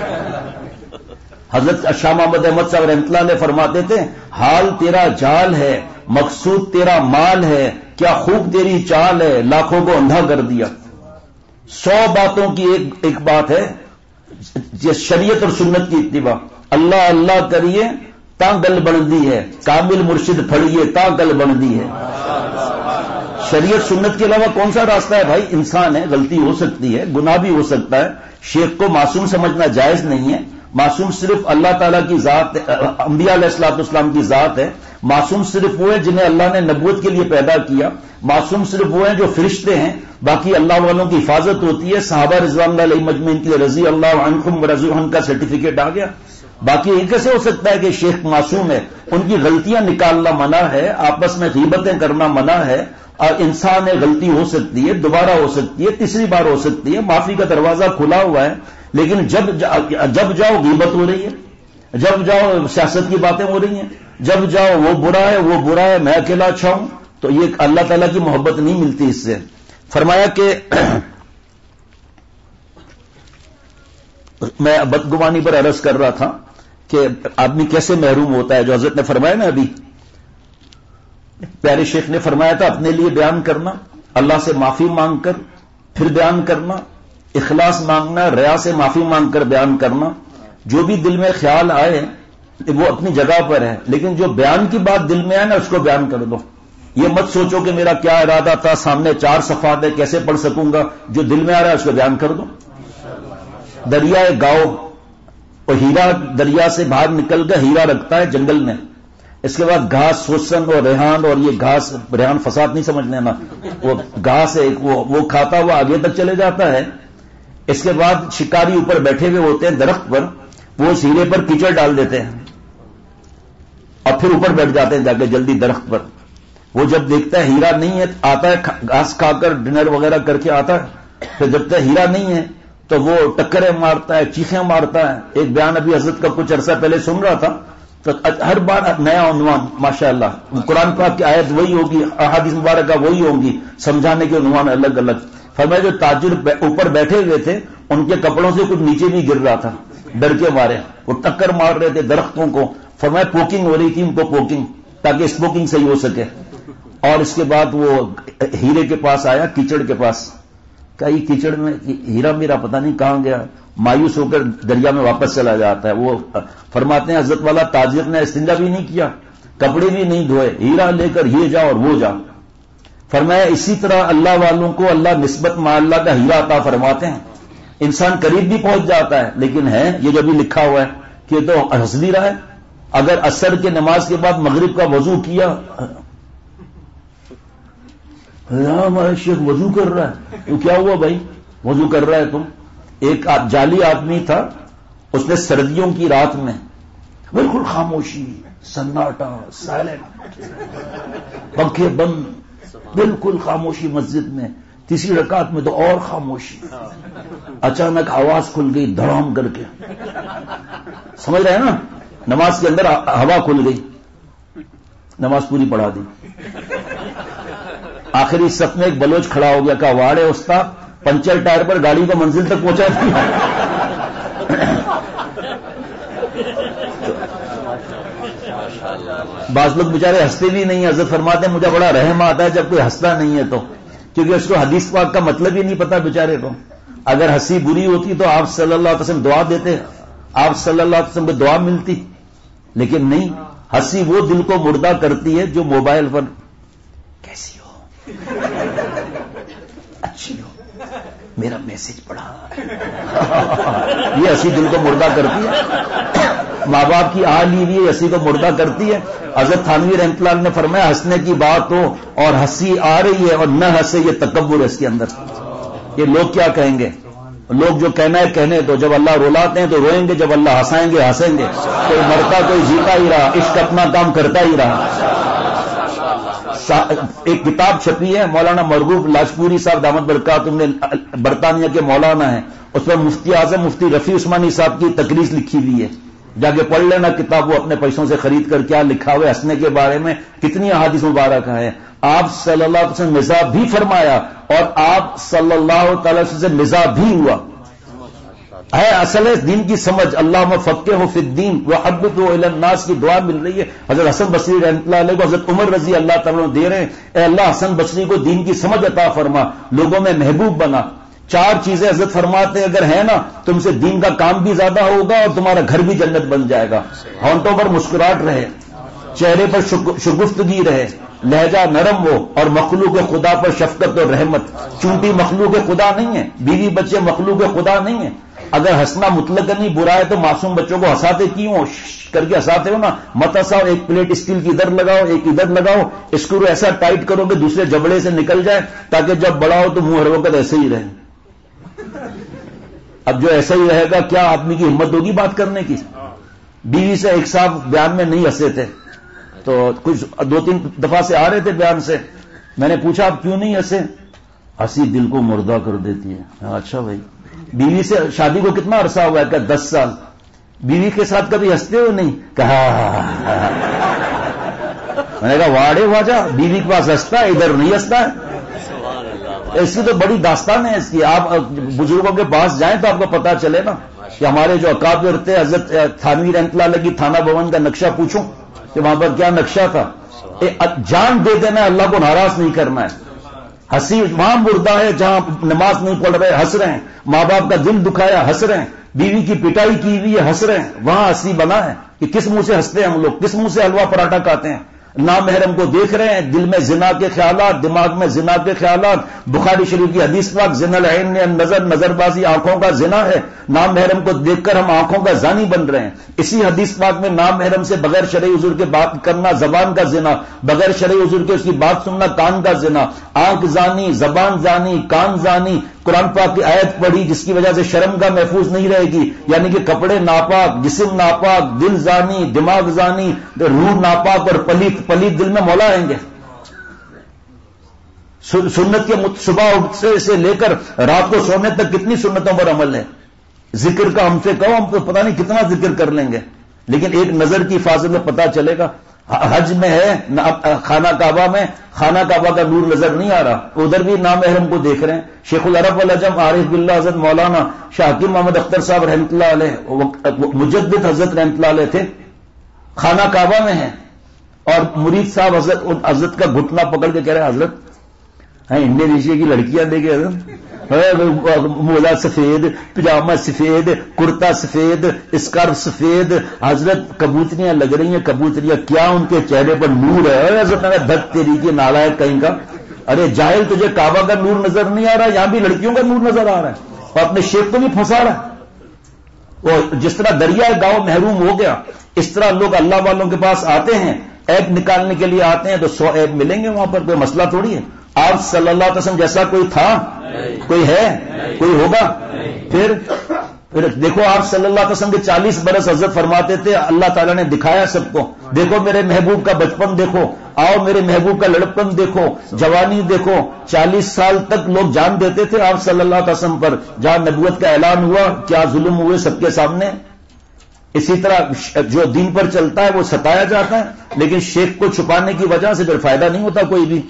حضرت شاہ محمد احمد صاحب رحمۃ اللہ علیہ فرماتے تھے حال تیرا جال ہے، مقصود تیرا مال ہے، کیا خوب تیری چال ہے، لاکھوں کو اندھا کر دیا. 100 باتوں کی ایک بات ہے شریعت اور سنت کی اتباع. اللہ اللہ کریے تا گل بندی ہے، کامل مرشد پھڑیے تا گل بندی ہے. شریعت سنت کے علاوہ کون سا راستہ ہے بھائی؟ انسان ہے، غلطی ہو سکتی ہے، گناہ بھی ہو سکتا ہے. شیخ کو معصوم سمجھنا جائز نہیں ہے. معصوم صرف اللہ تعالیٰ کی ذات، انبیاء علیہ الصلوۃ والسلام کی ذات ہے. معصوم صرف وہ ہے جنہیں اللہ نے نبوت کے لیے پیدا کیا. معصوم صرف وہ ہیں جو فرشتے ہیں، باقی اللہ والوں کی حفاظت ہوتی ہے. صحابہ رضوان اللہ علیہ مجمعین کے رضی اللہ عنہم ورضوا عنہ کا سرٹیفکیٹ آ گیا. باقی یہ کیسے ہو سکتا ہے کہ شیخ معصوم ہے؟ ان کی غلطیاں نکالنا منع ہے، آپس میں غیبتیں کرنا منع ہے. اور انسان ہے، غلطی ہو سکتی ہے، دوبارہ ہو سکتی ہے، تیسری بار ہو سکتی ہے. معافی کا دروازہ کھلا ہوا ہے. لیکن جب جاؤ غیبت ہو رہی ہے، جب جاؤ سیاست کی باتیں ہو رہی ہیں، جب جاؤ وہ برا ہے وہ برا ہے میں اکیلا اچھا ہوں، تو یہ اللہ تعالیٰ کی محبت نہیں ملتی اس سے. فرمایا کہ میں بدگمانی پر عرض کر رہا تھا کہ آدمی کیسے محروم ہوتا ہے. جو حضرت نے فرمایا نا ابھی, پیارے شیخ نے فرمایا تھا اپنے لیے بیان کرنا, اللہ سے معافی مانگ کر پھر بیان کرنا, اخلاص مانگنا, ریا سے معافی مانگ کر بیان کرنا. جو بھی دل میں خیال آئے وہ اپنی جگہ پر ہے, لیکن جو بیان کی بات دل میں آئے نا اس کو بیان کر دو. یہ مت سوچو کہ میرا کیا ارادہ تھا, سامنے 4 صفحات ہے کیسے پڑھ سکوں گا. جو دل میں آ رہا ہے اس کو بیان کر دو. دریائے گاؤ, اور ہیرا دریا سے باہر نکل کر ہیرا رکھتا ہے جنگل میں. اس کے بعد گھاس, سوسن اور ریحان, اور یہ گھاس ریحان فساد نہیں سمجھ لینا, وہ گھاس ہے وہ کھاتا ہوا آگے تک چلے جاتا ہے. اس کے بعد شکاری اوپر بیٹھے ہوئے ہوتے ہیں درخت پر, وہ اس ہیرے پر کیچڑ ڈال دیتے ہیں اور پھر اوپر بیٹھ جاتے ہیں جا کے جلدی درخت پر. وہ جب دیکھتا ہے ہیرا نہیں ہے, آتا ہے گھاس کھا کر ڈنر وغیرہ کر کے آتا ہے, پھر جب تک ہیرا نہیں ہے تو وہ ٹکریں مارتا ہے, چیخیں مارتا ہے. ایک بیان ابھی حضرت کا کچھ عرصہ پہلے سن رہا تھا, تو ہر بار نیا عنوان, ماشاءاللہ قرآن پاک کی آیت وہی ہوگی, احادیث مبارکہ وہی ہوں گی, سمجھانے کے عنوان الگ الگ. فرمایا جو تاجر اوپر بیٹھے ہوئے تھے ان کے کپڑوں سے کچھ نیچے نہیں گر رہا تھا, ڈر کے مارے وہ ٹکر مار رہے تھے درختوں کو. فرمایا پوکنگ ہو رہی تھی ان کو, پوکنگ, تاکہ اسموکنگ صحیح ہو سکے. اور اس کے بعد وہ ہیرے کے پاس آیا, کیچڑ کے پاس, کہا یہ کیچڑ میں ہیرا میرا پتہ نہیں کہاں گیا. مایوس ہو کر دریا میں واپس چلا جاتا ہے. وہ فرماتے ہیں حضرت والا تاجر نے استنجا بھی نہیں کیا, کپڑے بھی نہیں دھوئے, ہیرا لے کر یہ جا اور وہ جا. فرمایا اسی طرح اللہ والوں کو اللہ نسبت مع اللہ کا ہیرا عطا فرماتے ہیں. انسان قریب بھی پہنچ جاتا ہے, لیکن ہے یہ جو بھی لکھا ہوا ہے کہ تو ہنس بھی رہا ہے. اگر عصر کے نماز کے بعد مغرب کا وضو کیا, ہمارا شیخ وضو کر رہا ہے, تو کیا ہوا بھائی وضو کر رہا ہے تم. ایک جعلی آدمی تھا, اس نے سردیوں کی رات میں بالکل خاموشی, سناٹا, سائلنٹ, پنکھے بند, بالکل خاموشی مسجد میں. تیسری رکعت میں تو اور خاموشی. اچانک آواز کھل گئی دھڑام کر کے, سمجھ رہے ہیں نا, نماز کے اندر ہوا کھل گئی, نماز پوری پڑھا دی. آخری صف میں ایک بلوچ کھڑا ہو گیا, کہا واڑے استاد, پنچر ٹائر پر گاڑی کو منزل تک پہنچا دیا. بعض لوگ بیچارے ہنستے بھی نہیں. حضرت فرماتے ہیں مجھے بڑا رحم آتا ہے جب کوئی ہنستا نہیں ہے تو, کیونکہ اس کو حدیث پاک کا مطلب ہی نہیں پتا بیچارے کو. اگر ہنسی بری ہوتی تو آپ صلی اللہ علیہ وسلم دعا دیتے, آپ صلی اللہ علیہ وسلم کو دعا ملتی, لیکن نہیں. ہنسی وہ دل کو مردہ کرتی ہے جو موبائل پر کیسی ہو, اچھی ہو, میرا میسج پڑھا, یہ ہنسی دل کو مردہ کرتی ہے. ماں باپ کی آ لی ہوئی ہنسی کو مردہ کرتی ہے. حضرت تھانوی رحمۃ اللہ علیہ نے فرمایا ہنسنے کی بات ہو اور ہنسی آ رہی ہے اور نہ ہنسے, یہ تکبر ہے اس کے اندر. یہ لوگ کیا کہیں گے, لوگ جو کہنا ہے کہنے تو, جب اللہ رلاتے ہیں تو روئیں گے, جب اللہ ہنسائیں گے ہنسیں گے. کوئی مرتا کوئی جیتا ہی رہا, عشق اپنا کام کرتا ہی رہا. ایک کتاب چھپی ہے, مولانا مرغوب لاجپوری صاحب دامت برکاتہم نے, برطانیہ کے مولانا ہیں, اس پر مفتی اعظم مفتی رفیع عثمانی صاحب کی تقریر لکھی ہوئی ہے. جا کے پڑھ لینا کتاب, وہ اپنے پیسوں سے خرید کر. کیا لکھا ہوا ہے ہنسنے کے بارے میں, کتنی احادیث مبارکہ ہیں. آپ صلی اللہ علیہ وسلم مزاح بھی فرمایا اور آپ صلی اللہ تعالی وسلم سے مزاح بھی ہوا ہے. اصل ہے دین کی سمجھ. اللہم فقہہ فی الدین وحببہ الی الناس کی دعا مل رہی ہے. حضرت حسن بصری رحمۃ اللہ علیہ کو حضرت عمر رضی اللہ تعالیٰ دے رہے ہیں, اے اللہ حسن بصری کو دین کی سمجھ عطا فرما, لوگوں میں محبوب بنا. 4 چیزیں حضرت فرماتے ہیں اگر ہے نا, تم سے دین کا کام بھی زیادہ ہوگا اور تمہارا گھر بھی جنت بن جائے گا. ہونٹوں پر مسکراہٹ رہے, چہرے پر شگفتگی رہے, لہجہ نرم ہو, اور مخلوق خدا پر شفقت اور رحمت. چونٹی مخلوق خدا نہیں ہے, بیوی بچے مخلوق خدا نہیں ہے. اگر ہنسنا مطلق نہیں برا ہے تو معصوم بچوں کو ہنساتے کیوں کر کے ہنساتے ہو نا. مت ہنساؤ, ایک پلیٹ اسٹیل کی ادھر لگاؤ, ایک ادھر لگاؤ, اسکرو ایسا ٹائٹ کرو کہ دوسرے جبڑے سے نکل جائے, تاکہ جب بڑا ہو تو منہ ہر وقت ایسے ہی رہے. اب جو ایسا ہی رہے گا کیا آدمی کی ہمت ہوگی بات کرنے کی. بیوی سے ایک صاحب بیان میں نہیں ہنسے تھے, تو کچھ 2-3 دفعہ سے آ رہے تھے بیان سے. میں نے پوچھا آپ کیوں نہیں ہنسے؟ ہنسی دل کو مردہ کر دیتی ہے. اچھا بھائی, بیوی سے شادی کو کتنا عرصہ ہوا ہے؟ کہ 10 سال. بیوی کے ساتھ کبھی ہنستے ہو نہیں؟ کہا. میں نے کہا واڑے واجہ, بیوی کے پاس ہنستا ہے, ادھر نہیں ہنستا ہے. اس کی تو بڑی داستان ہے اس کی. آپ بزرگوں کے پاس جائیں تو آپ کو پتا چلے نا. کہ ہمارے جو اکابر تھے حضرت تھانوی رحمۃ اللہ علیہ کی تھانہ بھون کا نقشہ پوچھوں کہ وہاں پر کیا نقشہ تھا. جان دے دینا ہے, اللہ کو ناراض نہیں کرنا ہے. ہنسی وہاں مردہ ہے جہاں نماز نہیں پڑھ رہے ہنس رہے ہیں, ماں باپ کا دل دکھایا ہنس رہے ہیں, بیوی کی پٹائی کی ہوئی ہے ہنس رہے ہیں, وہاں ہنسی بنا ہے کہ کس منہ سے ہنستے ہیں ہم لوگ, کس منہ سے حلوہ پراٹھا کھاتے ہیں. نامحرم کو دیکھ رہے ہیں, دل میں زنا کے خیالات, دماغ میں زنا کے خیالات. بخاری شریف کی حدیث پاک زنا العین نظر, نظر بازی آنکھوں کا زنا ہے. نامحرم کو دیکھ کر ہم آنکھوں کا زانی بن رہے ہیں. اسی حدیث پاک میں نامحرم سے بغیر شرعی حضور کے بات کرنا زبان کا زنا, بغیر شرعی حضور کے اس کی بات سننا کان کا زنا. آنکھ زانی, زبان زانی, کان زانی. قرآن پاک کی آیت پڑھی جس کی وجہ سے شرم کا محفوظ نہیں رہے گی, یعنی کہ کپڑے ناپاک, جسم ناپاک, دل زانی, دماغ زانی, روح ناپاک اور پلیت دل میں مولا آئیں گے. سنت کے صبح اٹھنے سے لے کر رات کو سونے تک کتنی سنتوں پر عمل ہے. ذکر کا ہم سے کہو, ہم تو پتہ نہیں کتنا ذکر کر لیں گے, لیکن ایک نظر کی حفاظت میں پتہ چلے گا. حج میں ہے خانہ کعبہ میں, خانہ کعبہ کا نور نظر نہیں آ رہا, ادھر بھی نامحرم کو دیکھ رہے ہیں. شیخ العرب والعجم عارف باللہ حضرت مولانا شاہ حکیم محمد اختر صاحب رحمۃ اللہ علیہ, مجدد حضرت رحمۃ اللہ علیہ تھے, خانہ کعبہ میں ہیں, اور مرید صاحب حضرت کا گھٹنا پکڑ کے کہہ رہے ہیں حضرت انڈونیشیا کی لڑکیاں دے کے مولا سفید, پجامہ سفید, کرتا سفید, اسکارف سفید, حضرت کبوتریاں لگ رہی ہیں, کبوتریاں کیا ان کے چہرے پر نور ہے. حضرت نے دھک تیری کی نالائق کہیں کا, ارے جاہل تجھے کعبہ کا نور نظر نہیں آ رہا, یہاں بھی لڑکیوں کا نور نظر آ رہا ہے, اور اپنے شیخ کو بھی پھنسا رہا ہے. وہ جس طرح دریائے گاؤں محروم ہو گیا, اس طرح لوگ اللہ والوں کے پاس آتے ہیں, عیب نکالنے کے لیے آتے ہیں تو 100 عیب ملیں گے وہاں پر, کوئی مسئلہ تھوڑی ہے. آپ صلی اللہ علیہ وسلم جیسا کوئی تھا, کوئی ہے, کوئی ہوگا. پھر دیکھو آپ صلی اللہ علیہ وسلم کے 40 برس حضرت فرماتے تھے, اللہ تعالیٰ نے دکھایا سب کو, دیکھو میرے محبوب کا بچپن دیکھو, آؤ میرے محبوب کا لڑکپن دیکھو, جوانی دیکھو. 40 سال تک لوگ جان دیتے تھے آپ صلی اللہ علیہ وسلم پر. جہاں نبوت کا اعلان ہوا کیا ظلم ہوئے سب کے سامنے. اسی طرح جو دین پر چلتا ہے وہ ستایا جاتا ہے, لیکن شیخ کو چھپانے کی وجہ سے پھر فائدہ نہیں ہوتا کوئی بھی.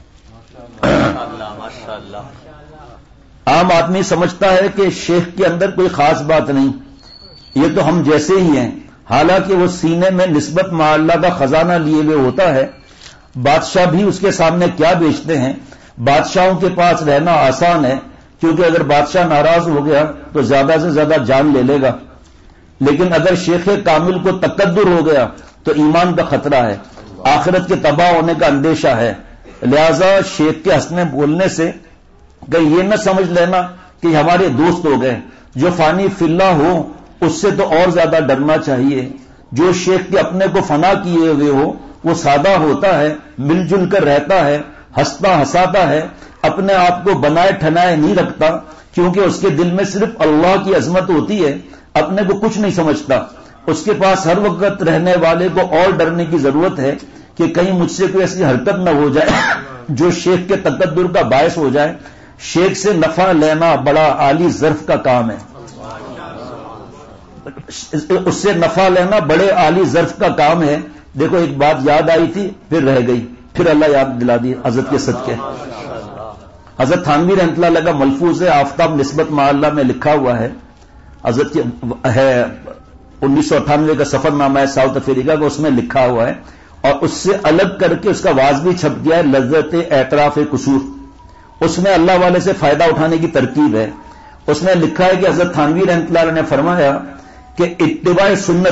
عام آدمی سمجھتا ہے کہ شیخ کے اندر کوئی خاص بات نہیں, یہ تو ہم جیسے ہی ہیں, حالانکہ وہ سینے میں نسبت مع اللہ کا خزانہ لیے ہوئے ہوتا ہے. بادشاہ بھی اس کے سامنے کیا بیچتے ہیں. بادشاہوں کے پاس رہنا آسان ہے, کیونکہ اگر بادشاہ ناراض ہو گیا تو زیادہ سے زیادہ جان لے لے گا, لیکن اگر شیخ کامل کو تکدر ہو گیا تو ایمان کا خطرہ ہے, آخرت کے تباہ ہونے کا اندیشہ ہے. لہذا شیخ کے ہنسنے بولنے سے کہیں یہ نہ سمجھ لینا کہ ہمارے دوست ہو گئے. جو فانی فی اللہ ہو اس سے تو اور زیادہ ڈرنا چاہیے. جو شیخ کے اپنے کو فنا کیے ہوئے ہو وہ سادہ ہوتا ہے, مل جل کر رہتا ہے, ہنستا ہنساتا ہے, اپنے آپ کو بنائے ٹھنائے نہیں رکھتا, کیونکہ اس کے دل میں صرف اللہ کی عظمت ہوتی ہے, اپنے کو کچھ نہیں سمجھتا. اس کے پاس ہر وقت رہنے والے کو اور ڈرنے کی ضرورت ہے کہ کہیں مجھ سے کوئی ایسی حرکت نہ ہو جائے جو شیخ کے تکبر کا باعث ہو جائے. شیخ سے نفع لینا بڑا عالی ظرف کا کام ہے, اس سے نفع لینا بڑے عالی ظرف کا کام ہے. دیکھو ایک بات یاد آئی تھی پھر رہ گئی, پھر اللہ یاد دلا دی حضرت کے صدقے. حضرت تھانوی رحمۃ اللہ علیہ کا ملفوظ ہے, آفتاب نسبت مع اللہ میں لکھا ہوا ہے. حضرت ہے 1998 کا سفر نامہ ہے ساؤتھ افریقہ کا, اس میں لکھا ہوا ہے, اور اس سے الگ کر کے اس کا واز بھی چھپ گیا ہے, لذت اعتراف قصور. اس میں اللہ والے سے فائدہ اٹھانے کی ترکیب ہے. اس میں لکھا ہے کہ حضرت تھانوی رحمۃ اللہ علیہ نے فرمایا کہ اتباع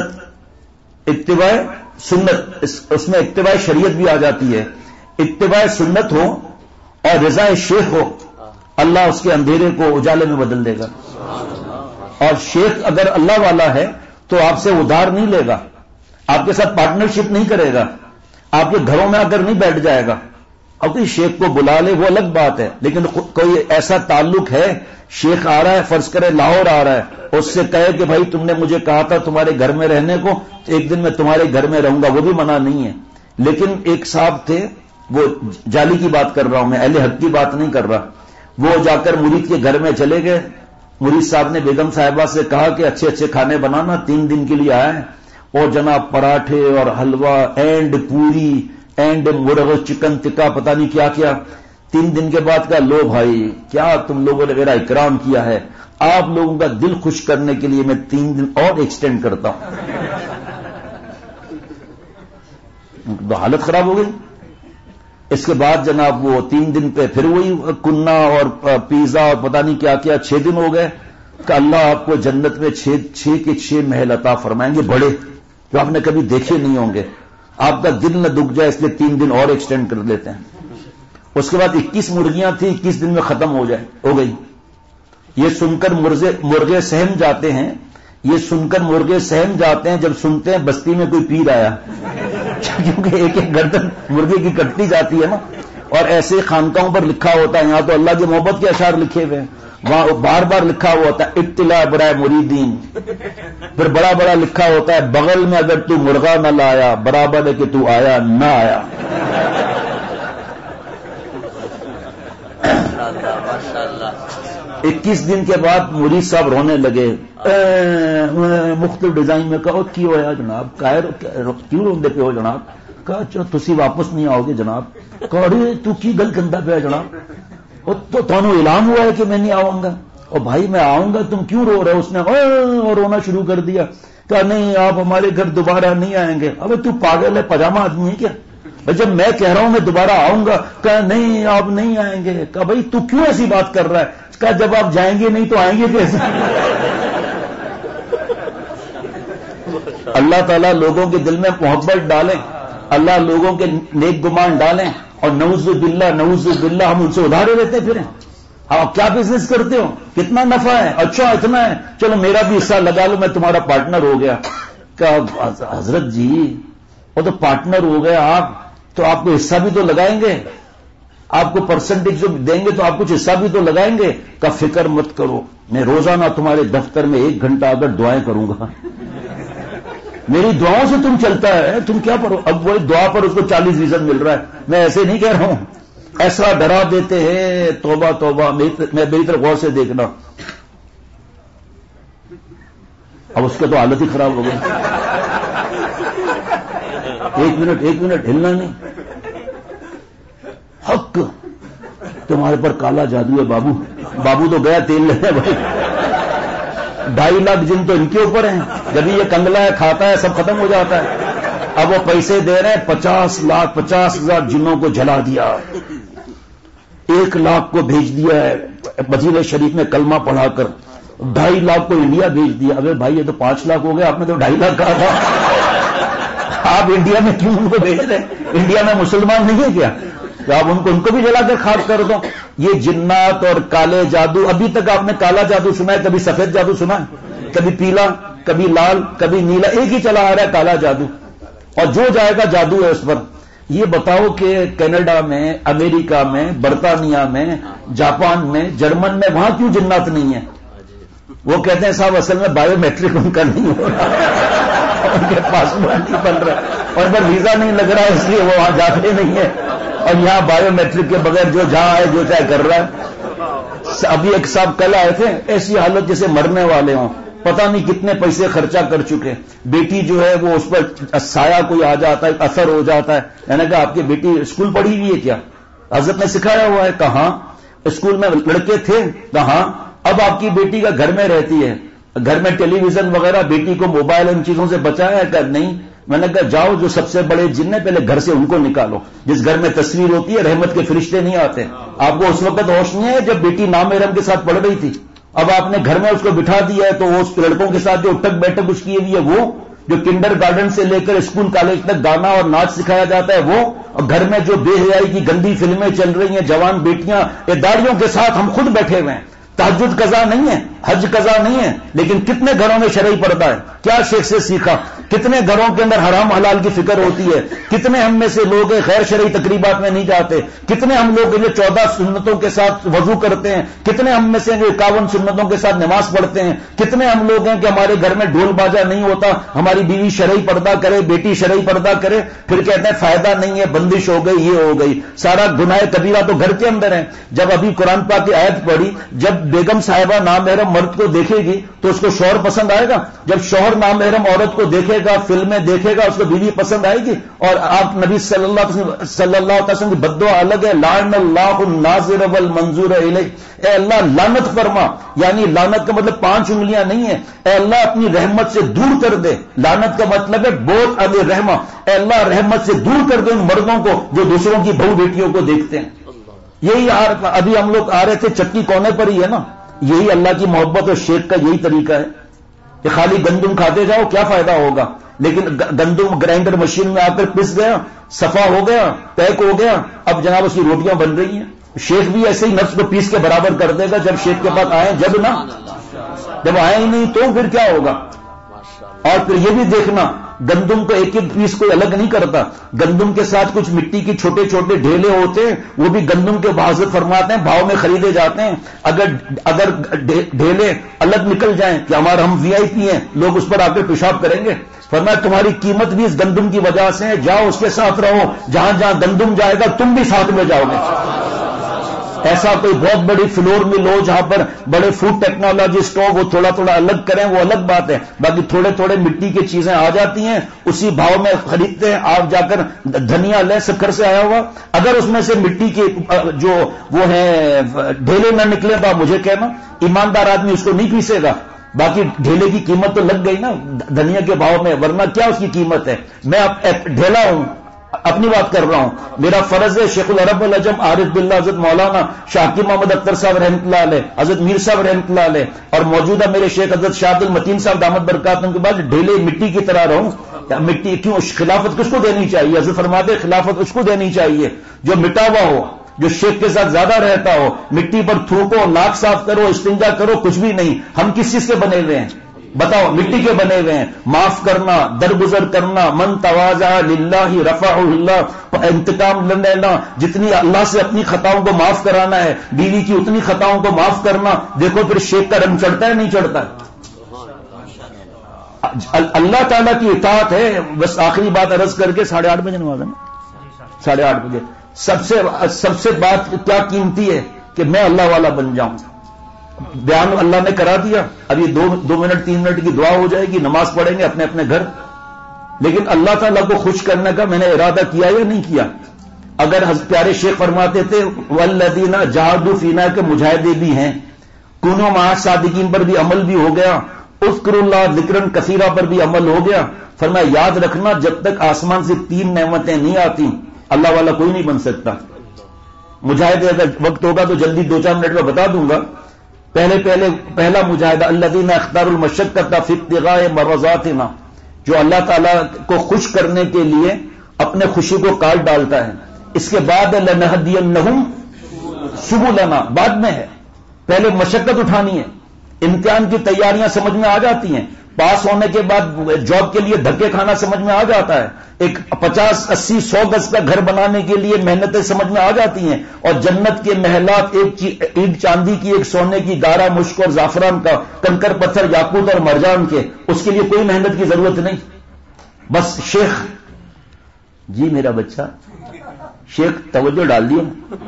سنت اس میں اتباع شریعت بھی آ جاتی ہے. اتباع سنت ہو اور رضا شیخ ہو, اللہ اس کے اندھیرے کو اجالے میں بدل دے گا. اور شیخ اگر اللہ والا ہے تو آپ سے ادھار نہیں لے گا, آپ کے ساتھ پارٹنرشپ نہیں کرے گا, آپ کے گھروں میں آ کر نہیں بیٹھ جائے گا. اور کوئی شیخ کو بلا لے وہ الگ بات ہے, لیکن کوئی ایسا تعلق ہے, شیخ آ رہا ہے, فرض کرے لاہور آ رہا ہے, اس سے کہے کہ بھائی تم نے مجھے کہا تھا تمہارے گھر میں رہنے کو, ایک دن میں تمہارے گھر میں رہوں گا, وہ بھی منع نہیں ہے. لیکن ایک صاحب تھے, وہ جعلی کی بات کر رہا ہوں میں, اہل حق کی بات نہیں کر رہا, وہ جا کر مرید کے گھر میں چلے گئے. مرید صاحب نے بیگم صاحبہ سے کہا کہ اچھے اچھے کھانے بنانا, 3 دن کے لیے آئے, اور جناب پراٹھے اور حلوہ اینڈ پوری اینڈ مرغ چکن ٹکا پتہ نہیں کیا کیا. 3 دن کے بعد کہا لو بھائی کیا تم لوگوں نے میرا اکرام کیا ہے، آپ لوگوں کا دل خوش کرنے کے لیے میں 3 دن اور ایکسٹینڈ کرتا ہوں. تو حالت خراب ہو گئی. اس کے بعد جناب وہ 3 دن پہ پھر وہی کنا اور پیزا اور پتہ نہیں کیا کیا. 6 دن ہو گئے کہ اللہ آپ کو جنت میں 6 کے 6 محل عطا فرمائیں گے بڑے، جو آپ نے کبھی دیکھے نہیں ہوں گے. آپ کا دل نہ دکھ جائے اس لیے 3 دن اور ایکسٹینڈ کر لیتے ہیں. اس کے بعد 21 مرغیاں تھیں، 21 دن میں ختم ہو گئی. یہ سن کر مرغے سہم جاتے ہیں، یہ سن کر مرغے سہم جاتے ہیں جب سنتے ہیں بستی میں کوئی پیر آیا، کیونکہ ایک ایک گردن مرغے کی کٹتی جاتی ہے نا. اور ایسے خانقاہوں پر لکھا ہوتا ہے، یہاں تو اللہ کی محبت کے اشعار لکھے ہوئے ہیں، وہاں بار بار لکھا ہوا ہوتا ہے ابتلا برائے مریدین. پھر بڑا بڑا لکھا ہوتا ہے بغل میں اگر تو مرغا نہ لایا برابر ہے کہ تو آیا نہ آیا. 21 دن کے بعد مرید صاحب رونے لگے، مختلف ڈیزائن میں کہو کی ہوا جناب، کیوں روندے پہ ہو جناب؟ کہا تسی واپس نہیں آؤ گے جناب. کہا ارے تو کی گل کندا پہ جناب، تو تمہیں اعلان ہوا ہے کہ میں نہیں آؤں گا. اور بھائی میں آؤں گا، تم کیوں رو رہے ہو؟ اس نے اور رونا شروع کر دیا. کہا نہیں آپ ہمارے گھر دوبارہ نہیں آئیں گے. ابے تو پاگل ہے، پاجامہ آدمی ہے کیا؟ جب میں کہہ رہا ہوں میں دوبارہ آؤں گا. کہا نہیں آپ نہیں آئیں گے. کہا بھائی تو کیوں ایسی بات کر رہا ہے؟ کہا جب آپ جائیں گے نہیں تو آئیں گے کیسے؟ اللہ تعالیٰ لوگوں کے دل میں محبت ڈالیں، اللہ لوگوں کے نیک گمان ڈالیں، اور نعوذ باللہ ہم ان سے ادھارے لیتے پھریں. آپ کیا بزنس کرتے ہو؟ کتنا نفع ہے؟ اچھا اتنا ہے، چلو میرا بھی حصہ لگا لو، میں تمہارا پارٹنر ہو گیا. کہا حضرت جی وہ تو پارٹنر ہو گئے آپ، تو آپ کو حصہ بھی تو لگائیں گے، آپ کو پرسنٹیج جو دیں گے تو آپ کچھ حصہ بھی تو لگائیں گے. کا فکر مت کرو، میں روزانہ تمہارے دفتر میں 1 گھنٹہ اگر دعائیں کروں گا، میری دعاؤں سے تم چلتا ہے، تم کیا کرو؟ اب وہ دعا پر اس کو 40% مل رہا ہے. میں ایسے نہیں کہہ رہا ہوں، ایسا ڈرا دیتے ہیں. توبہ توبہ، میں میری طرف غور سے دیکھنا. اب اس کا تو حالت ہی خراب ہو گئی. 1 منٹ ہلنا نہیں. حق تمہارے پر کالا جادو ہے بابو. بابو تو گیا تیل لینے بھائی. 2.5 لاکھ جن تو ان کے اوپر ہیں. جب یہ کنگلا ہے کھاتا ہے سب ختم ہو جاتا ہے. اب وہ پیسے دے رہے ہیں 50,000 جنوں کو جلا دیا. 1 لاکھ کو بھیج دیا ہے مدینہ شریف میں کلمہ پڑھا کر. 2.5 لاکھ کو انڈیا بھیج دیا. ابے بھائی یہ تو 5 لاکھ ہو گئے، آپ نے تو 2.5 لاکھ کہا تھا. آپ انڈیا میں کیوں ان کو بھیج رہے ہیں؟ انڈیا میں مسلمان نہیں ہے کیا؟ تو آپ ان کو بھی جلا کر خاک کر دو. یہ جنات اور کالے جادو، ابھی تک آپ نے کالا جادو سنا ہے؟ کبھی سفید جادو سنا ہے؟ کبھی پیلا، کبھی لال، کبھی نیلا، ایک ہی چلا آ رہا ہے کالا جادو. اور جو جائے گا جادو ہے اس پر. یہ بتاؤ کہ کینیڈا میں، امریکہ میں، برطانیہ میں، جاپان میں، جرمن میں، وہاں کیوں جنات نہیں ہیں؟ وہ کہتے ہیں صاحب اصل میں بایو میٹرک ان کا نہیں ہو رہا، ان کے پاسپورٹ نہیں بن رہا، اور پر ویزا نہیں لگ رہا اس لیے وہ وہاں جاتے نہیں ہیں. اور یہاں بایو میٹرک کے بغیر جو جہاں ہے جو چاہے کر رہا ہے. ابھی ایک صاحب کل آئے تھے، ایسی حالت جیسے مرنے والے ہوں، پتہ نہیں کتنے پیسے خرچہ کر چکے. بیٹی جو ہے وہ اس پر سایہ کوئی آ جاتا ہے، اثر ہو جاتا ہے. میں نے کہا آپ کی بیٹی اسکول پڑھی ہوئی ہے کیا؟ حضرت نے سکھایا ہوا ہے. کہاں اسکول میں لڑکے تھے؟ کہاں. اب آپ کی بیٹی کا گھر میں رہتی ہے، گھر میں ٹیلی ویژن وغیرہ، بیٹی کو موبائل ان چیزوں سے بچایا ہے؟ کہ نہیں. میں نے کہا جاؤ جو سب سے بڑے جن ہیں پہلے گھر سے ان کو نکالو. جس گھر میں تصویر ہوتی ہے رحمت کے فرشتے نہیں آتے. آپ کو اس وقت ہوش نہیں ہے جب بیٹی نامحرم کے ساتھ پڑھ رہی تھی. اب آپ نے گھر میں اس کو بٹھا دیا ہے تو وہ اس لڑکوں کے ساتھ جو اٹھک بیٹھک اس کی ہوئی ہے، وہ جو کنڈر گارڈن سے لے کر اسکول کالج تک گانا اور ناچ سکھایا جاتا ہے وہ، اور گھر میں جو بے حیائی کی گندی فلمیں چل رہی ہیں، جوان بیٹیاں یہ داڑیوں کے ساتھ ہم خود بیٹھے ہوئے ہیں. تہجد قضا نہیں ہے، حج قضا نہیں ہے، لیکن کتنے گھروں میں شرعی پردہ ہے؟ کیا شیخ سے سیکھا؟ کتنے گھروں کے اندر حرام حلال کی فکر ہوتی ہے؟ کتنے ہم میں سے لوگ غیر شرعی تقریبات میں نہیں جاتے؟ کتنے ہم لوگ جو 14 سنتوں کے ساتھ وضو کرتے ہیں؟ کتنے ہم میں سے جو 51 سنتوں کے ساتھ نماز پڑھتے ہیں؟ کتنے ہم لوگ ہیں کہ ہمارے گھر میں ڈھول باجا نہیں ہوتا، ہماری بیوی شرعی پردہ کرے، بیٹی شرعی پردہ کرے، پھر کہتے ہیں فائدہ نہیں ہے، بندش ہو گئی، یہ ہو گئی. سارا گناہ کبیرہ تو گھر کے اندر ہے. جب ابھی قرآن پاک کی آیت پڑھی، جب بیگم صاحبہ نامحرم مرد کو دیکھے گی تو اس کو شوہر پسند آئے گا؟ جب شوہر نامحرم عورت کو دیکھے گا، فلمیں دیکھے گا، اس کو بیوی پسند آئے گی؟ اور آپ نبی صلی اللہ علیہ وسلم کی بددعا الگ ہے، لعن اللہ الناظر والمنظور الیہ، اے اللہ لعنت فرما، یعنی لعنت کا مطلب 5 انگلیاں نہیں ہے، اے اللہ اپنی رحمت سے دور کر دے، لعنت کا مطلب ہے بہت علی رحمہ، اے اللہ رحمت سے دور کر دے ان مردوں کو جو دوسروں کی بہو بیٹیوں کو دیکھتے ہیں۔ یہی ابھی ہم لوگ آ رہے تھے چکی کونے پر ہی ہے نا، یہی اللہ کی محبت اور شیخ کا یہی طریقہ ہے کہ خالی گندم کھاتے جاؤ کیا فائدہ ہوگا، لیکن گندم گرائنڈر مشین میں آ کر پس گیا، صفا ہو گیا، پیک ہو گیا، اب جناب اس کی روٹیاں بن رہی ہیں۔ شیخ بھی ایسے ہی نفس کو پیس کے برابر کر دے گا جب شیخ کے پاس آئے، جب آئے ہی نہیں تو پھر کیا ہوگا؟ اور پھر یہ بھی دیکھنا گندم کو ایک ایک پیس کوئی الگ نہیں کرتا، گندم کے ساتھ کچھ مٹی کی چھوٹے چھوٹے ڈھیلے ہوتے ہیں، وہ بھی گندم کے حضرت فرماتے ہیں بھاؤ میں خریدے جاتے ہیں، اگر ڈھیلے الگ نکل جائیں کہ ہمارا ہم وی آئی پی ہیں، لوگ اس پر آ کر پیشاب کریں گے، فرمایا تمہاری قیمت بھی اس گندم کی وجہ سے ہے، جاؤ اس کے ساتھ رہو، جہاں جہاں گندم جائے گا تم بھی ساتھ میں جاؤ گے۔ ایسا کوئی بہت بڑی فلور مل ہو جہاں پر بڑے فوڈ ٹیکنالوجی اسٹاک وہ تھوڑا تھوڑا الگ کریں، وہ الگ بات ہے، باقی تھوڑے تھوڑے مٹی کی چیزیں آ جاتی ہیں، اسی بھاؤ میں خریدتے ہیں۔ آپ جا کر دھنیا لیں سکر سے آیا ہوا، اگر اس میں سے مٹی کے جو وہ ہیں ڈھیلے نہ نکلے تو آپ مجھے کہنا، ایماندار آدمی اس کو نہیں پیسے گا، باقی ڈھیلے کی قیمت تو لگ گئی نا دھنیا کے بھاؤ میں، ورنہ کیا اس کی قیمت ہے؟ میں ڈھیلا ہوں، اپنی بات کر رہا ہوں، میرا فرض ہے شیخ العرب العجم عارف باللہ حضرت مولانا شاکر محمد اختر صاحب رحمۃ اللہ علیہ، حضرت میر صاحب رحمۃ اللہ علیہ، اور موجودہ میرے شیخ حضرت شاہ عبد المتین صاحب دامت برکاتہم کے بعد ڈھیلے مٹی کی طرح رہوں۔ مٹی کیوں؟ خلافت کس کو دینی چاہیے؟ حضرت فرماتے خلافت اس کو دینی چاہیے جو مٹا ہوا ہو، جو شیخ کے ساتھ زیادہ رہتا ہو، مٹی پر تھوکو، ناک صاف کرو، استنجا کرو، کچھ بھی نہیں۔ ہم کس چیز کے بنے ہوئے ہیں بتاؤ؟ مٹی کے بنے ہوئے ہیں۔ معاف کرنا، درگزر کرنا، من تواضع للہ رفعہ اللہ، انتقام لینا، جتنی اللہ سے اپنی خطاؤں کو معاف کرانا ہے، بیوی کی اتنی خطاؤں کو معاف کرنا۔ دیکھو پھر شیخ کا رنگ چڑھتا ہے نہیں چڑھتا؟ اللہ تعالیٰ کی اطاعت ہے۔ بس آخری بات عرض کر کے 8:30 بجے نماز ہے نا، 8:30 بجے سب سے بات کیا قیمتی ہے کہ میں اللہ والا بن جاؤں۔ بیان اللہ نے کرا دیا، اب یہ 2 منٹ 3 منٹ کی دعا ہو جائے گی، نماز پڑھیں گے اپنے اپنے گھر، لیکن اللہ تعالیٰ کو خوش کرنے کا میں نے ارادہ کیا یا نہیں کیا؟ اگر پیارے شیخ فرماتے تھے والذین جاہدوا فینا کے مجاہدے بھی ہیں، کونوا مع صادقین پر بھی عمل بھی ہو گیا، اذکروا اللہ ذکرن کثیرا پر بھی عمل ہو گیا۔ فرمایا یاد رکھنا جب تک آسمان سے 3 نعمتیں نہیں آتی اللہ والا کوئی نہیں بن سکتا۔ مجاہدے اگر وقت ہوگا تو جلدی 2-4 منٹ میں بتا دوں گا۔ پہلا مجاہدہ الذین اختاروا المشقۃ فی ابتغاء مرضاتنا، جو اللہ تعالیٰ کو خوش کرنے کے لیے اپنے خوشی کو کاٹ ڈالتا ہے۔ اس کے بعد لنہدینہم سبلنا، بعد میں ہے، پہلے مشقت اٹھانی ہے۔ امتحان کی تیاریاں سمجھ میں آ جاتی ہیں، پاس ہونے کے بعد جاب کے لیے دھکے کھانا سمجھ میں آ جاتا ہے، ایک 50 80 100 گز کا گھر بنانے کے لیے محنتیں سمجھ میں آ جاتی ہیں، اور جنت کے محلات ایک چاندی کی، ایک سونے کی، گارا مشک اور زعفران کا، کنکر پتھر یاقوت اور مرجان کے، اس کے لیے کوئی محنت کی ضرورت نہیں۔ بس شیخ جی میرا بچہ شیخ توجہ ڈال دیا،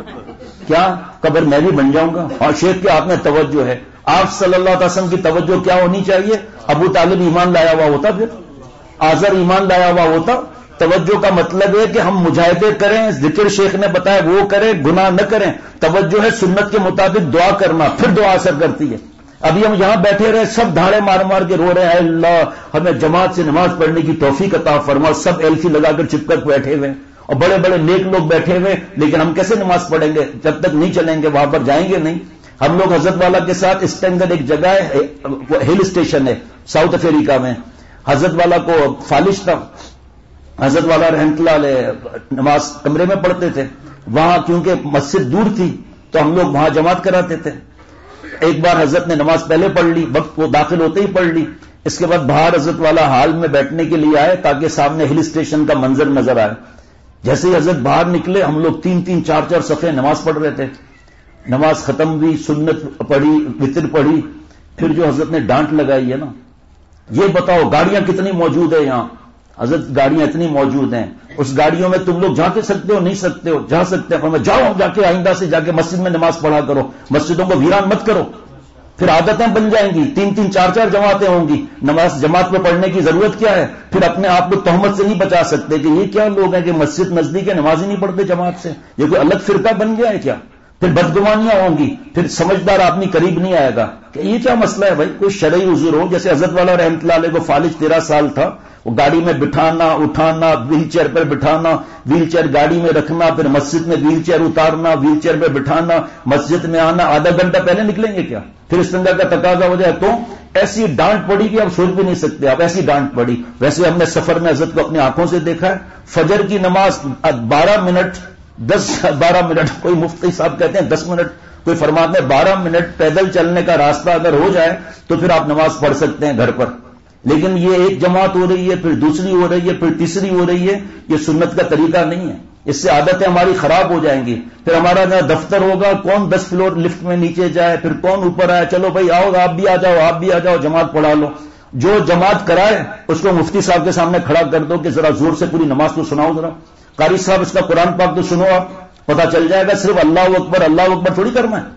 کیا قبر میں بھی بن جاؤں گا؟ اور شیخ کے ہاتھ میں توجہ ہے۔ آپ صلی اللہ علیہ وسلم کی توجہ کیا ہونی چاہیے؟ ابو طالب ایمان لایا ہوا ہوتا، پھر آزر ایمان لایا ہوا ہوتا۔ توجہ کا مطلب ہے کہ ہم مجاہدے کریں، ذکر شیخ نے بتایا وہ کریں، گناہ نہ کریں۔ توجہ ہے سنت کے مطابق دعا کرنا، پھر دعا اثر کرتی ہے۔ ابھی ہم یہاں بیٹھے رہے، سب دھاڑے مار مار کے رو رہے ہیں، اے اللہ ہمیں جماعت سے نماز پڑھنے کی توفیق عطا فرما، سب ایلفی لگا کر چپ کر بیٹھے ہوئے، اور بڑے بڑے نیک لوگ بیٹھے ہوئے، لیکن ہم کیسے نماز پڑھیں گے جب تک نہیں چلیں گے، وہاں پر جائیں گے نہیں۔ ہم لوگ حضرت والا کے ساتھ اس کے اندر ایک جگہ ہے، ہل اسٹیشن ہے ساؤتھ افریقہ میں، حضرت والا کو فالش تھا، حضرت والا رحمت اللہ علیہ نماز کمرے میں پڑھتے تھے، وہاں کیونکہ مسجد دور تھی تو ہم لوگ وہاں جماعت کراتے تھے۔ ایک بار حضرت نے نماز پہلے پڑھ لی، وقت کو داخل ہوتے ہی پڑھ لی، اس کے بعد باہر حضرت والا ہال میں بیٹھنے کے لیے آئے تاکہ سامنے ہل اسٹیشن کا منظر نظر آئے۔ جیسے ہی حضرت باہر نکلے ہم لوگ 3-3 4-4 صفحے نماز پڑھ رہے تھے، نماز ختم ہوئی، سنت پڑھی، وتر پڑھی، پھر جو حضرت نے ڈانٹ لگائی ہے نا، یہ بتاؤ گاڑیاں کتنی موجود ہیں یہاں؟ حضرت گاڑیاں اتنی موجود ہیں، اس گاڑیوں میں تم لوگ جا کے سکتے ہو نہیں سکتے ہو؟ جا سکتے ہیں، میں جاؤ جا کے آئندہ سے جا کے مسجد میں نماز پڑھا کرو، مسجدوں کو ویران مت کرو۔ پھر عادتیں بن جائیں گی، 3 4 جماعتیں ہوں گی، نماز جماعت میں پڑھنے کی ضرورت کیا ہے؟ پھر اپنے آپ کو تہمت سے نہیں بچا سکتے کہ یہ کیا لوگ ہیں کہ مسجد نزدیک ہے، نماز ہی نہیں پڑھتے جماعت سے، یہ کوئی الگ فرقہ بن گیا ہے کیا؟ پھر بدگمانیاں ہوں گی، پھر سمجھدار آدمی قریب نہیں آئے گا کہ یہ کیا مسئلہ ہے بھائی، کوئی شرعی عذر ہو. جیسے حضرت والا رحمۃ اللہ علیہ کو فالج 13 سال تھا، وہ گاڑی میں بٹھانا اٹھانا، ویل چیئر پر بٹھانا، ویل چیئر گاڑی میں رکھنا، پھر مسجد میں ویل چیئر اتارنا، ویل چیئر پہ بٹھانا، مسجد میں آنا، آدھا گھنٹہ پہلے نکلیں گے کیا؟ پھر استنجا کا تقاضا ہو جائے تو ایسی ڈانٹ پڑی کہ آپ سوچ بھی نہیں سکتے، آپ ایسی ڈانٹ پڑی. ویسے ہم نے سفر میں حضرت کو اپنی آنکھوں سے دیکھا ہے، فجر کی نماز 12 منٹ 12 منٹ، کوئی مفتی صاحب کہتے ہیں 10 منٹ، کوئی فرماتے ہیں 12 منٹ پیدل چلنے کا راستہ اگر ہو جائے تو پھر آپ نماز پڑھ سکتے ہیں گھر پر. لیکن یہ ایک جماعت ہو رہی ہے، پھر دوسری ہو رہی ہے، پھر تیسری ہو رہی ہے، یہ سنت کا طریقہ نہیں ہے. اس سے عادتیں ہماری خراب ہو جائیں گی. پھر ہمارا جہاں دفتر ہوگا، کون 10 فلور لفٹ میں نیچے جائے، پھر کون اوپر آئے، چلو بھائی آؤ آپ بھی آ جاؤ، آپ بھی آ جاؤ، جماعت پڑھا لو. جو جماعت کرائے اس کو مفتی صاحب کے سامنے کھڑا کر دو کہ ذرا زور سے پوری نماز تو سناؤ، ذرا قاری صاحب اس کا قرآن پاک تو سنو، آپ پتا چل جائے گا. صرف اللہ اکبر تھوڑی کرنا ہے.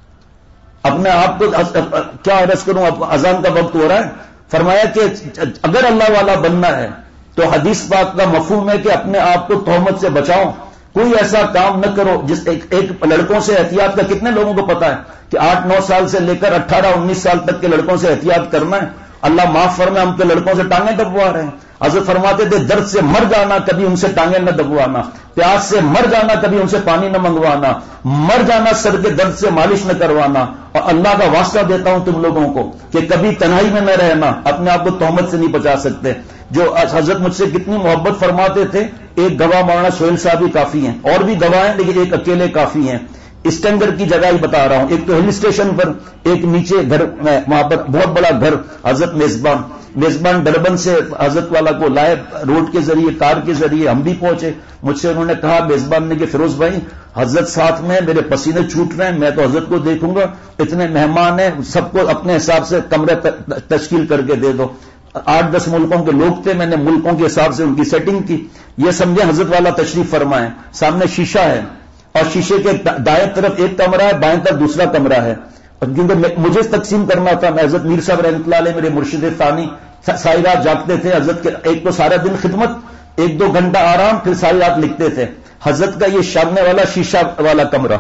اپنے آپ کو کیا عرض کروں، اذان کا وقت ہو رہا ہے. فرمایا کہ اگر اللہ والا بننا ہے تو حدیث پاک کا مفہوم ہے کہ اپنے آپ کو تہمت سے بچاؤ. کوئی ایسا کام نہ کرو جس ایک لڑکوں سے احتیاط کا کتنے لوگوں کو پتا ہے کہ 8-9 سال سے لے کر 18-19 سال تک کے لڑکوں سے احتیاط کرنا ہے. اللہ معاف فرمائے، ہم تو لڑکوں سے ٹانگیں دبوا رہے ہیں. حضرت فرماتے تھے درد سے مر جانا، کبھی ان سے ٹانگیں نہ دبوانا. پیاس سے مر جانا، کبھی ان سے پانی نہ منگوانا. مر جانا، سر کے درد سے مالش نہ کروانا. اور اللہ کا واسطہ دیتا ہوں تم لوگوں کو کہ کبھی تنہائی میں نہ رہنا، اپنے آپ کو تہمت سے نہیں بچا سکتے. جو حضرت مجھ سے کتنی محبت فرماتے تھے. ایک گواہ مولانا سہیل صاحب ہی کافی ہیں، اور بھی گواہ ہیں لیکن ایک اکیلے کافی ہیں. اسٹینڈر کی جگہ ہی بتا رہا ہوں. ایک تو ہل اسٹیشن پر، ایک نیچے گھر میں، وہاں پر بہت بڑا گھر. حضرت میزبان ڈربن سے حضرت والا کو لائے، روڈ کے ذریعے، کار کے ذریعے. ہم بھی پہنچے. مجھ سے انہوں نے کہا میزبان نے کہ فیروز بھائی حضرت ساتھ میں، میرے پسینے چھوٹ رہے ہیں، میں تو حضرت کو دیکھوں گا، اتنے مہمان ہیں، سب کو اپنے حساب سے کمرے تشکیل کر کے دے دو. 8-10 ملکوں کے لوگ تھے، میں نے ملکوں کے حساب سے ان کی سیٹنگ کی. یہ سمجھے حضرت والا تشریف فرمائے. سامنے شیشہ ہے اور شیشے کے دائیں طرف ایک کمرہ ہے، بائیں طرف دوسرا کمرہ ہے. کیونکہ مجھے تقسیم کرنا تھا، میں حضرت میر صاحب رحمۃ اللہ علیہ میرے مرشد ثانی ساری رات جاگتے تھے. حضرت کے ایک تو سارا دن خدمت، 1-2 گھنٹہ آرام، پھر ساری رات لکھتے تھے. حضرت کا یہ سامنے والا شیشہ والا کمرہ،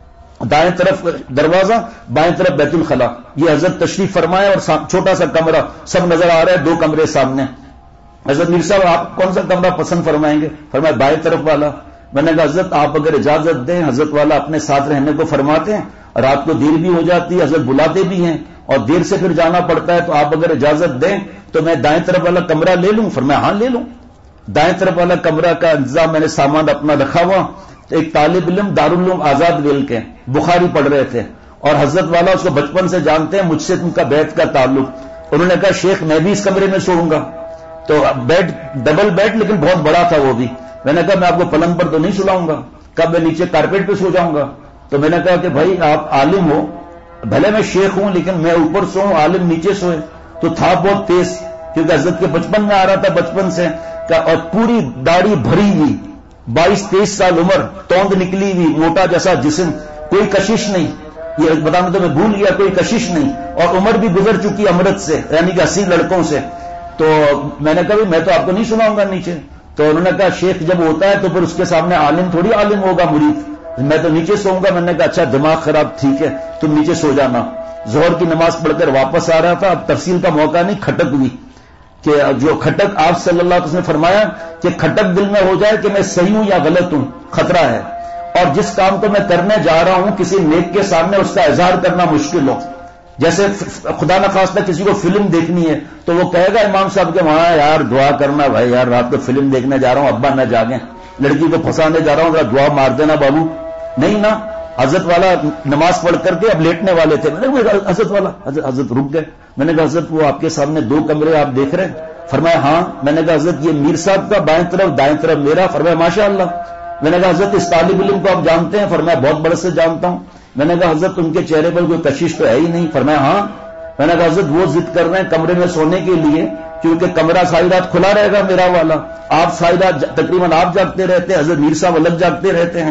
دائیں طرف دروازہ، بائیں طرف بیت الخلا. یہ حضرت تشریف فرمائے اور چھوٹا سا کمرہ سب نظر آ رہا ہے، 2 کمرے سامنے. حضرت میر صاحب آپ کون سا کمرہ پسند فرمائیں گے؟ فرمایا بائیں طرف والا. میں نے کہا حضرت آپ اگر اجازت دیں، حضرت والا اپنے ساتھ رہنے کو فرماتے ہیں، رات کو دیر بھی ہو جاتی ہے، حضرت بلاتے بھی ہیں اور دیر سے پھر جانا پڑتا ہے، تو آپ اگر اجازت دیں تو میں دائیں طرف والا کمرہ لے لوں؟ فرمایا ہاں لے لوں. دائیں طرف والا کمرہ کا انتظام، میں نے سامان اپنا رکھا ہوا. ایک طالب علم دارالعلوم آزاد ویل کے بخاری پڑھ رہے تھے اور حضرت والا اس کو بچپن سے جانتے ہیں، مجھ سے ان کا بیت کا تعلق. انہوں نے کہا شیخ میں بھی اس کمرے میں سوؤں گا. تو بیڈ ڈبل بیڈ لیکن بہت بڑا تھا وہ بھی. میں نے کہا میں آپ کو پلنگ پر تو نہیں سلاؤں گا، کب میں نیچے کارپیٹ پہ سو جاؤں گا. تو میں نے کہا کہ بھائی آپ عالم ہو، بھلے میں شیخ ہوں لیکن میں اوپر سوؤں، عالم نیچے سوئے. تو تھا بہت تیز، کیونکہ حضرت کے بچپن میں آ رہا تھا، بچپن سے اور پوری داڑھی بھری ہوئی، 22-23 سال عمر، توند نکلی ہوئی، موٹا جیسا جسم، کوئی کشش نہیں. یہ بتانا تو میں بھول گیا، کوئی کشش نہیں. اور عمر بھی گزر چکی امرت سے، یعنی کہ 80 لڑکوں سے. تو میں نے کہا میں تو آپ کو نہیں سناؤں گا نیچے. تو انہوں نے کہا شیخ جب ہوتا ہے تو پھر اس کے سامنے عالم تھوڑی عالم ہوگا مرید، میں تو نیچے سوؤں گا. میں نے کہا اچھا دماغ خراب، ٹھیک ہے تم نیچے سو جانا. ظہر کی نماز پڑھ کر واپس آ رہا تھا، اب تفصیل کا موقع نہیں، کھٹک ہوئی کہ جو کھٹک آپ صلی اللہ علیہ وسلم نے فرمایا کہ کھٹک دل میں ہو جائے کہ میں صحیح ہوں یا غلط ہوں، خطرہ ہے. اور جس کام کو میں کرنے جا رہا ہوں کسی نیک کے سامنے اس کا اظہار کرنا مشکل ہو. جیسے خدا نخواستہ کسی کو فلم دیکھنی ہے تو وہ کہے گا امام صاحب کے وہاں یار دعا کرنا بھائی، یار رات کو فلم دیکھنے جا رہا ہوں، ابا نہ جاگیں، لڑکی کو پھنسانے جا رہا ہوں، ذرا دعا مار دینا بابو. نہیں نا، حضرت والا نماز پڑھ کر کے اب لیٹنے والے تھے. میں نے کہا حضرت والا، حضرت رک گئے. میں نے کہا حضرت وہ آپ کے سامنے 2 کمرے آپ دیکھ رہے ہیں؟ فرمایا ہاں. میں نے کہا حضرت یہ میر صاحب کا بائیں طرف، دائیں طرف میرا. فرمایا ماشاء اللہ. میں نے کہا حضرت اس طالب علم کو آپ جانتے ہیں؟ فرمایا بہت بڑے سے جانتا ہوں. میں نے کہا حضرت ان کے چہرے پر کوئی کشش تو ہے ہی نہیں؟ فرمایا ہاں. میں نے کہا حضرت وہ ضد کر رہے ہیں کمرے میں سونے کے لیے کیونکہ کمرہ ساری رات کھلا رہے گا میرا والا. آپ ساری رات تقریباً آپ جاگتے رہتے ہیں، حضرت میر صاحب الگ جاگتے رہتے ہیں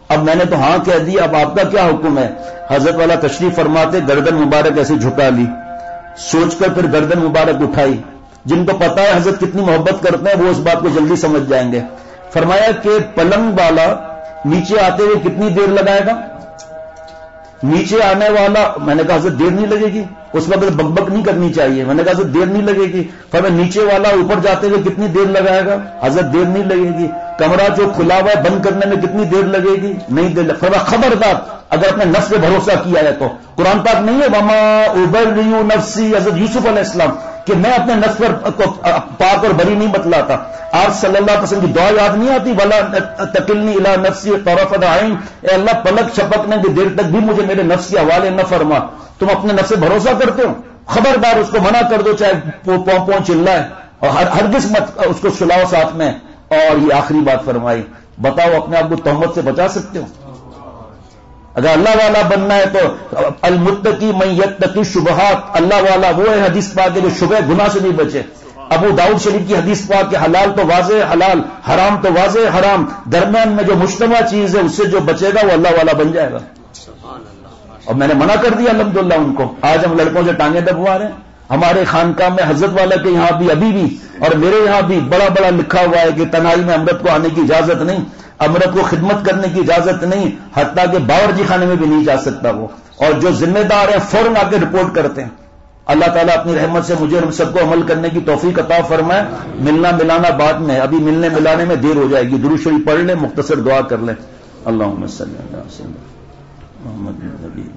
اب میں نے تو ہاں کہہ دی، اب آپ کا کیا حکم ہے؟ حضرت والا تشریف فرماتے گردن مبارک ایسے جھکا لی، سوچ کر پھر گردن مبارک اٹھائی. جن کو پتا ہے حضرت کتنی محبت کرتے ہیں وہ اس بات کو جلدی سمجھ جائیں گے. فرمایا کہ پلنگ والا نیچے آتے ہوئے کتنی دیر لگائے گا؟ نیچے آنے والا، میں نے کہا حضرت دیر نہیں لگے گی. اس وقت بک بک نہیں کرنی چاہیے. میں نے کہا حضرت دیر نہیں لگے گی. فرمایا نیچے والا اوپر جاتے ہوئے کتنی دیر لگائے گا؟ حضرت دیر نہیں لگے گی. کمرہ جو کھلا ہوا ہے بند کرنے میں کتنی دیر لگے گی؟ نہیں دیر. فرمایا خبردار اگر اپنے نفس پہ بھروسہ کیا ہے تو قرآن پاک نہیں ہے وما ابرئ نفسی، حضرت یوسف علیہ السلام، کہ میں اپنے نفس پر پاک اور بری نہیں بتلاتا. آپ صلی اللہ علیہ وسلم کی دعا یاد نہیں آتی؟ ولا تکلنی الی نفسی طرفۃ عین، اے اللہ پلک چھپکنے کی دیر تک بھی مجھے میرے نفس کے حوالے نہ فرما. تم اپنے نفس سے بھروسہ کرتے ہو؟ خبردار اس کو منع کر دو، چاہے پوں چلائے، اور ہرگز مت اس کو سلاؤ ساتھ میں. اور یہ آخری بات فرمائی، بتاؤ اپنے آپ کو تہمت سے بچا سکتے ہو؟ اگر اللہ والا بننا ہے تو المتقی من یتقی شبہات، اللہ والا وہ ہے حدیث پاک ہے جو شبہ گناہ سے نہیں بچے. ابو داؤد شریف کی حدیث پاک کہ حلال تو واضح حلال، حرام تو واضح حرام، درمیان میں جو مجتمع چیز ہے اس سے جو بچے گا وہ اللہ والا بن جائے گا. اور میں نے منع کر دیا الحمدللہ ان کو. آج ہم لڑکوں سے ٹانگیں دبوا رہے ہیں. ہمارے خانقاہ میں حضرت والا کے یہاں بھی ابھی بھی اور میرے یہاں بھی بڑا بڑا لکھا ہوا ہے کہ تنہائی میں امرت کو آنے کی اجازت نہیں، امرت کو خدمت کرنے کی اجازت نہیں، حتیٰ کہ باورچی خانے میں بھی نہیں جا سکتا وہ. اور جو ذمہ دار ہیں فوراً آ کے رپورٹ کرتے ہیں. اللہ تعالیٰ اپنی رحمت سے مجھے اور ہم سب کو عمل کرنے کی توفیق عطا فرمائے. ملنا ملانا بعد میں، ابھی ملنے ملانے میں دیر ہو جائے گی. درود شریف پڑھ لیں، مختصر دعا کر لیں. اللہم صلی اللہ علیہ محمد.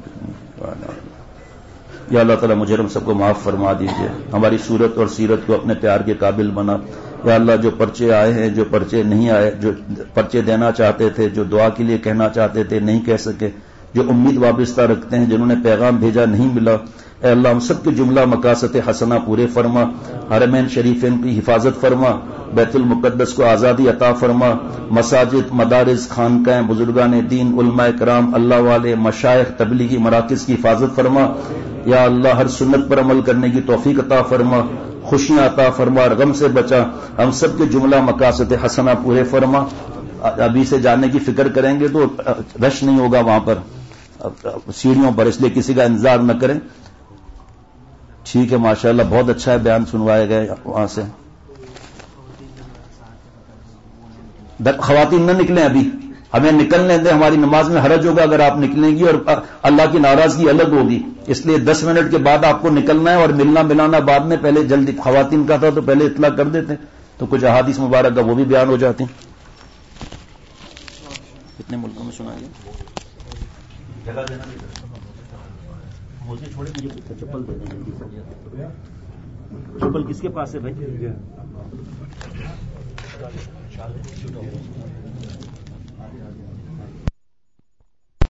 یا اللہ تعالیٰ مجھے ہم سب کو معاف فرما دیجئے، ہماری صورت اور سیرت کو اپنے پیار کے قابل بنا. یا اللہ جو پرچے آئے ہیں، جو پرچے نہیں آئے، جو پرچے دینا چاہتے تھے، جو دعا کے لیے کہنا چاہتے تھے نہیں کہہ سکے، جو امید وابستہ رکھتے ہیں، جنہوں نے پیغام بھیجا نہیں ملا، اے اللہ ہم سب کے جملہ مقاصد حسنہ پورے فرما. حرمین شریفین کی حفاظت فرما، بیت المقدس کو آزادی عطا فرما، مساجد، مدارس، خانقاہیں، بزرگان دین، علماء کرام، اللہ والے، مشائخ، تبلیغی مراکز کی حفاظت فرما. یا اللہ ہر سنت پر عمل کرنے کی توفیق عطا فرما، خوشیاں عطا فرما اور غم سے بچا. ہم سب کے جملہ مقاصد حسنہ پورے فرما. ابھی سے جانے کی فکر کریں گے تو رش نہیں ہوگا وہاں پر سیڑھیوں پر، اس لیے کسی کا انتظار نہ کریں. ٹھیک ہے، ماشاءاللہ بہت اچھا ہے، بیان سنوائے گئے وہاں سے. خواتین نہ نکلیں ابھی، ہمیں نکلنے دیں، ہماری نماز میں حرج ہوگا اگر آپ نکلیں گی اور اللہ کی ناراضگی الگ ہوگی. اس لیے 10 منٹ کے بعد آپ کو نکلنا ہے اور ملنا ملانا بعد میں. پہلے جلدی خواتین کا تھا تو پہلے اطلاع کر دیتے تو کچھ احادیث مبارک کا وہ بھی بیان ہو جاتی. کتنے ملکوں میں سنا گیا؟ جگہ دینا مجھے چھوڑے، مجھے چپل دے دیں جلدی سے. چپل کس کے پاس ہے بھائی؟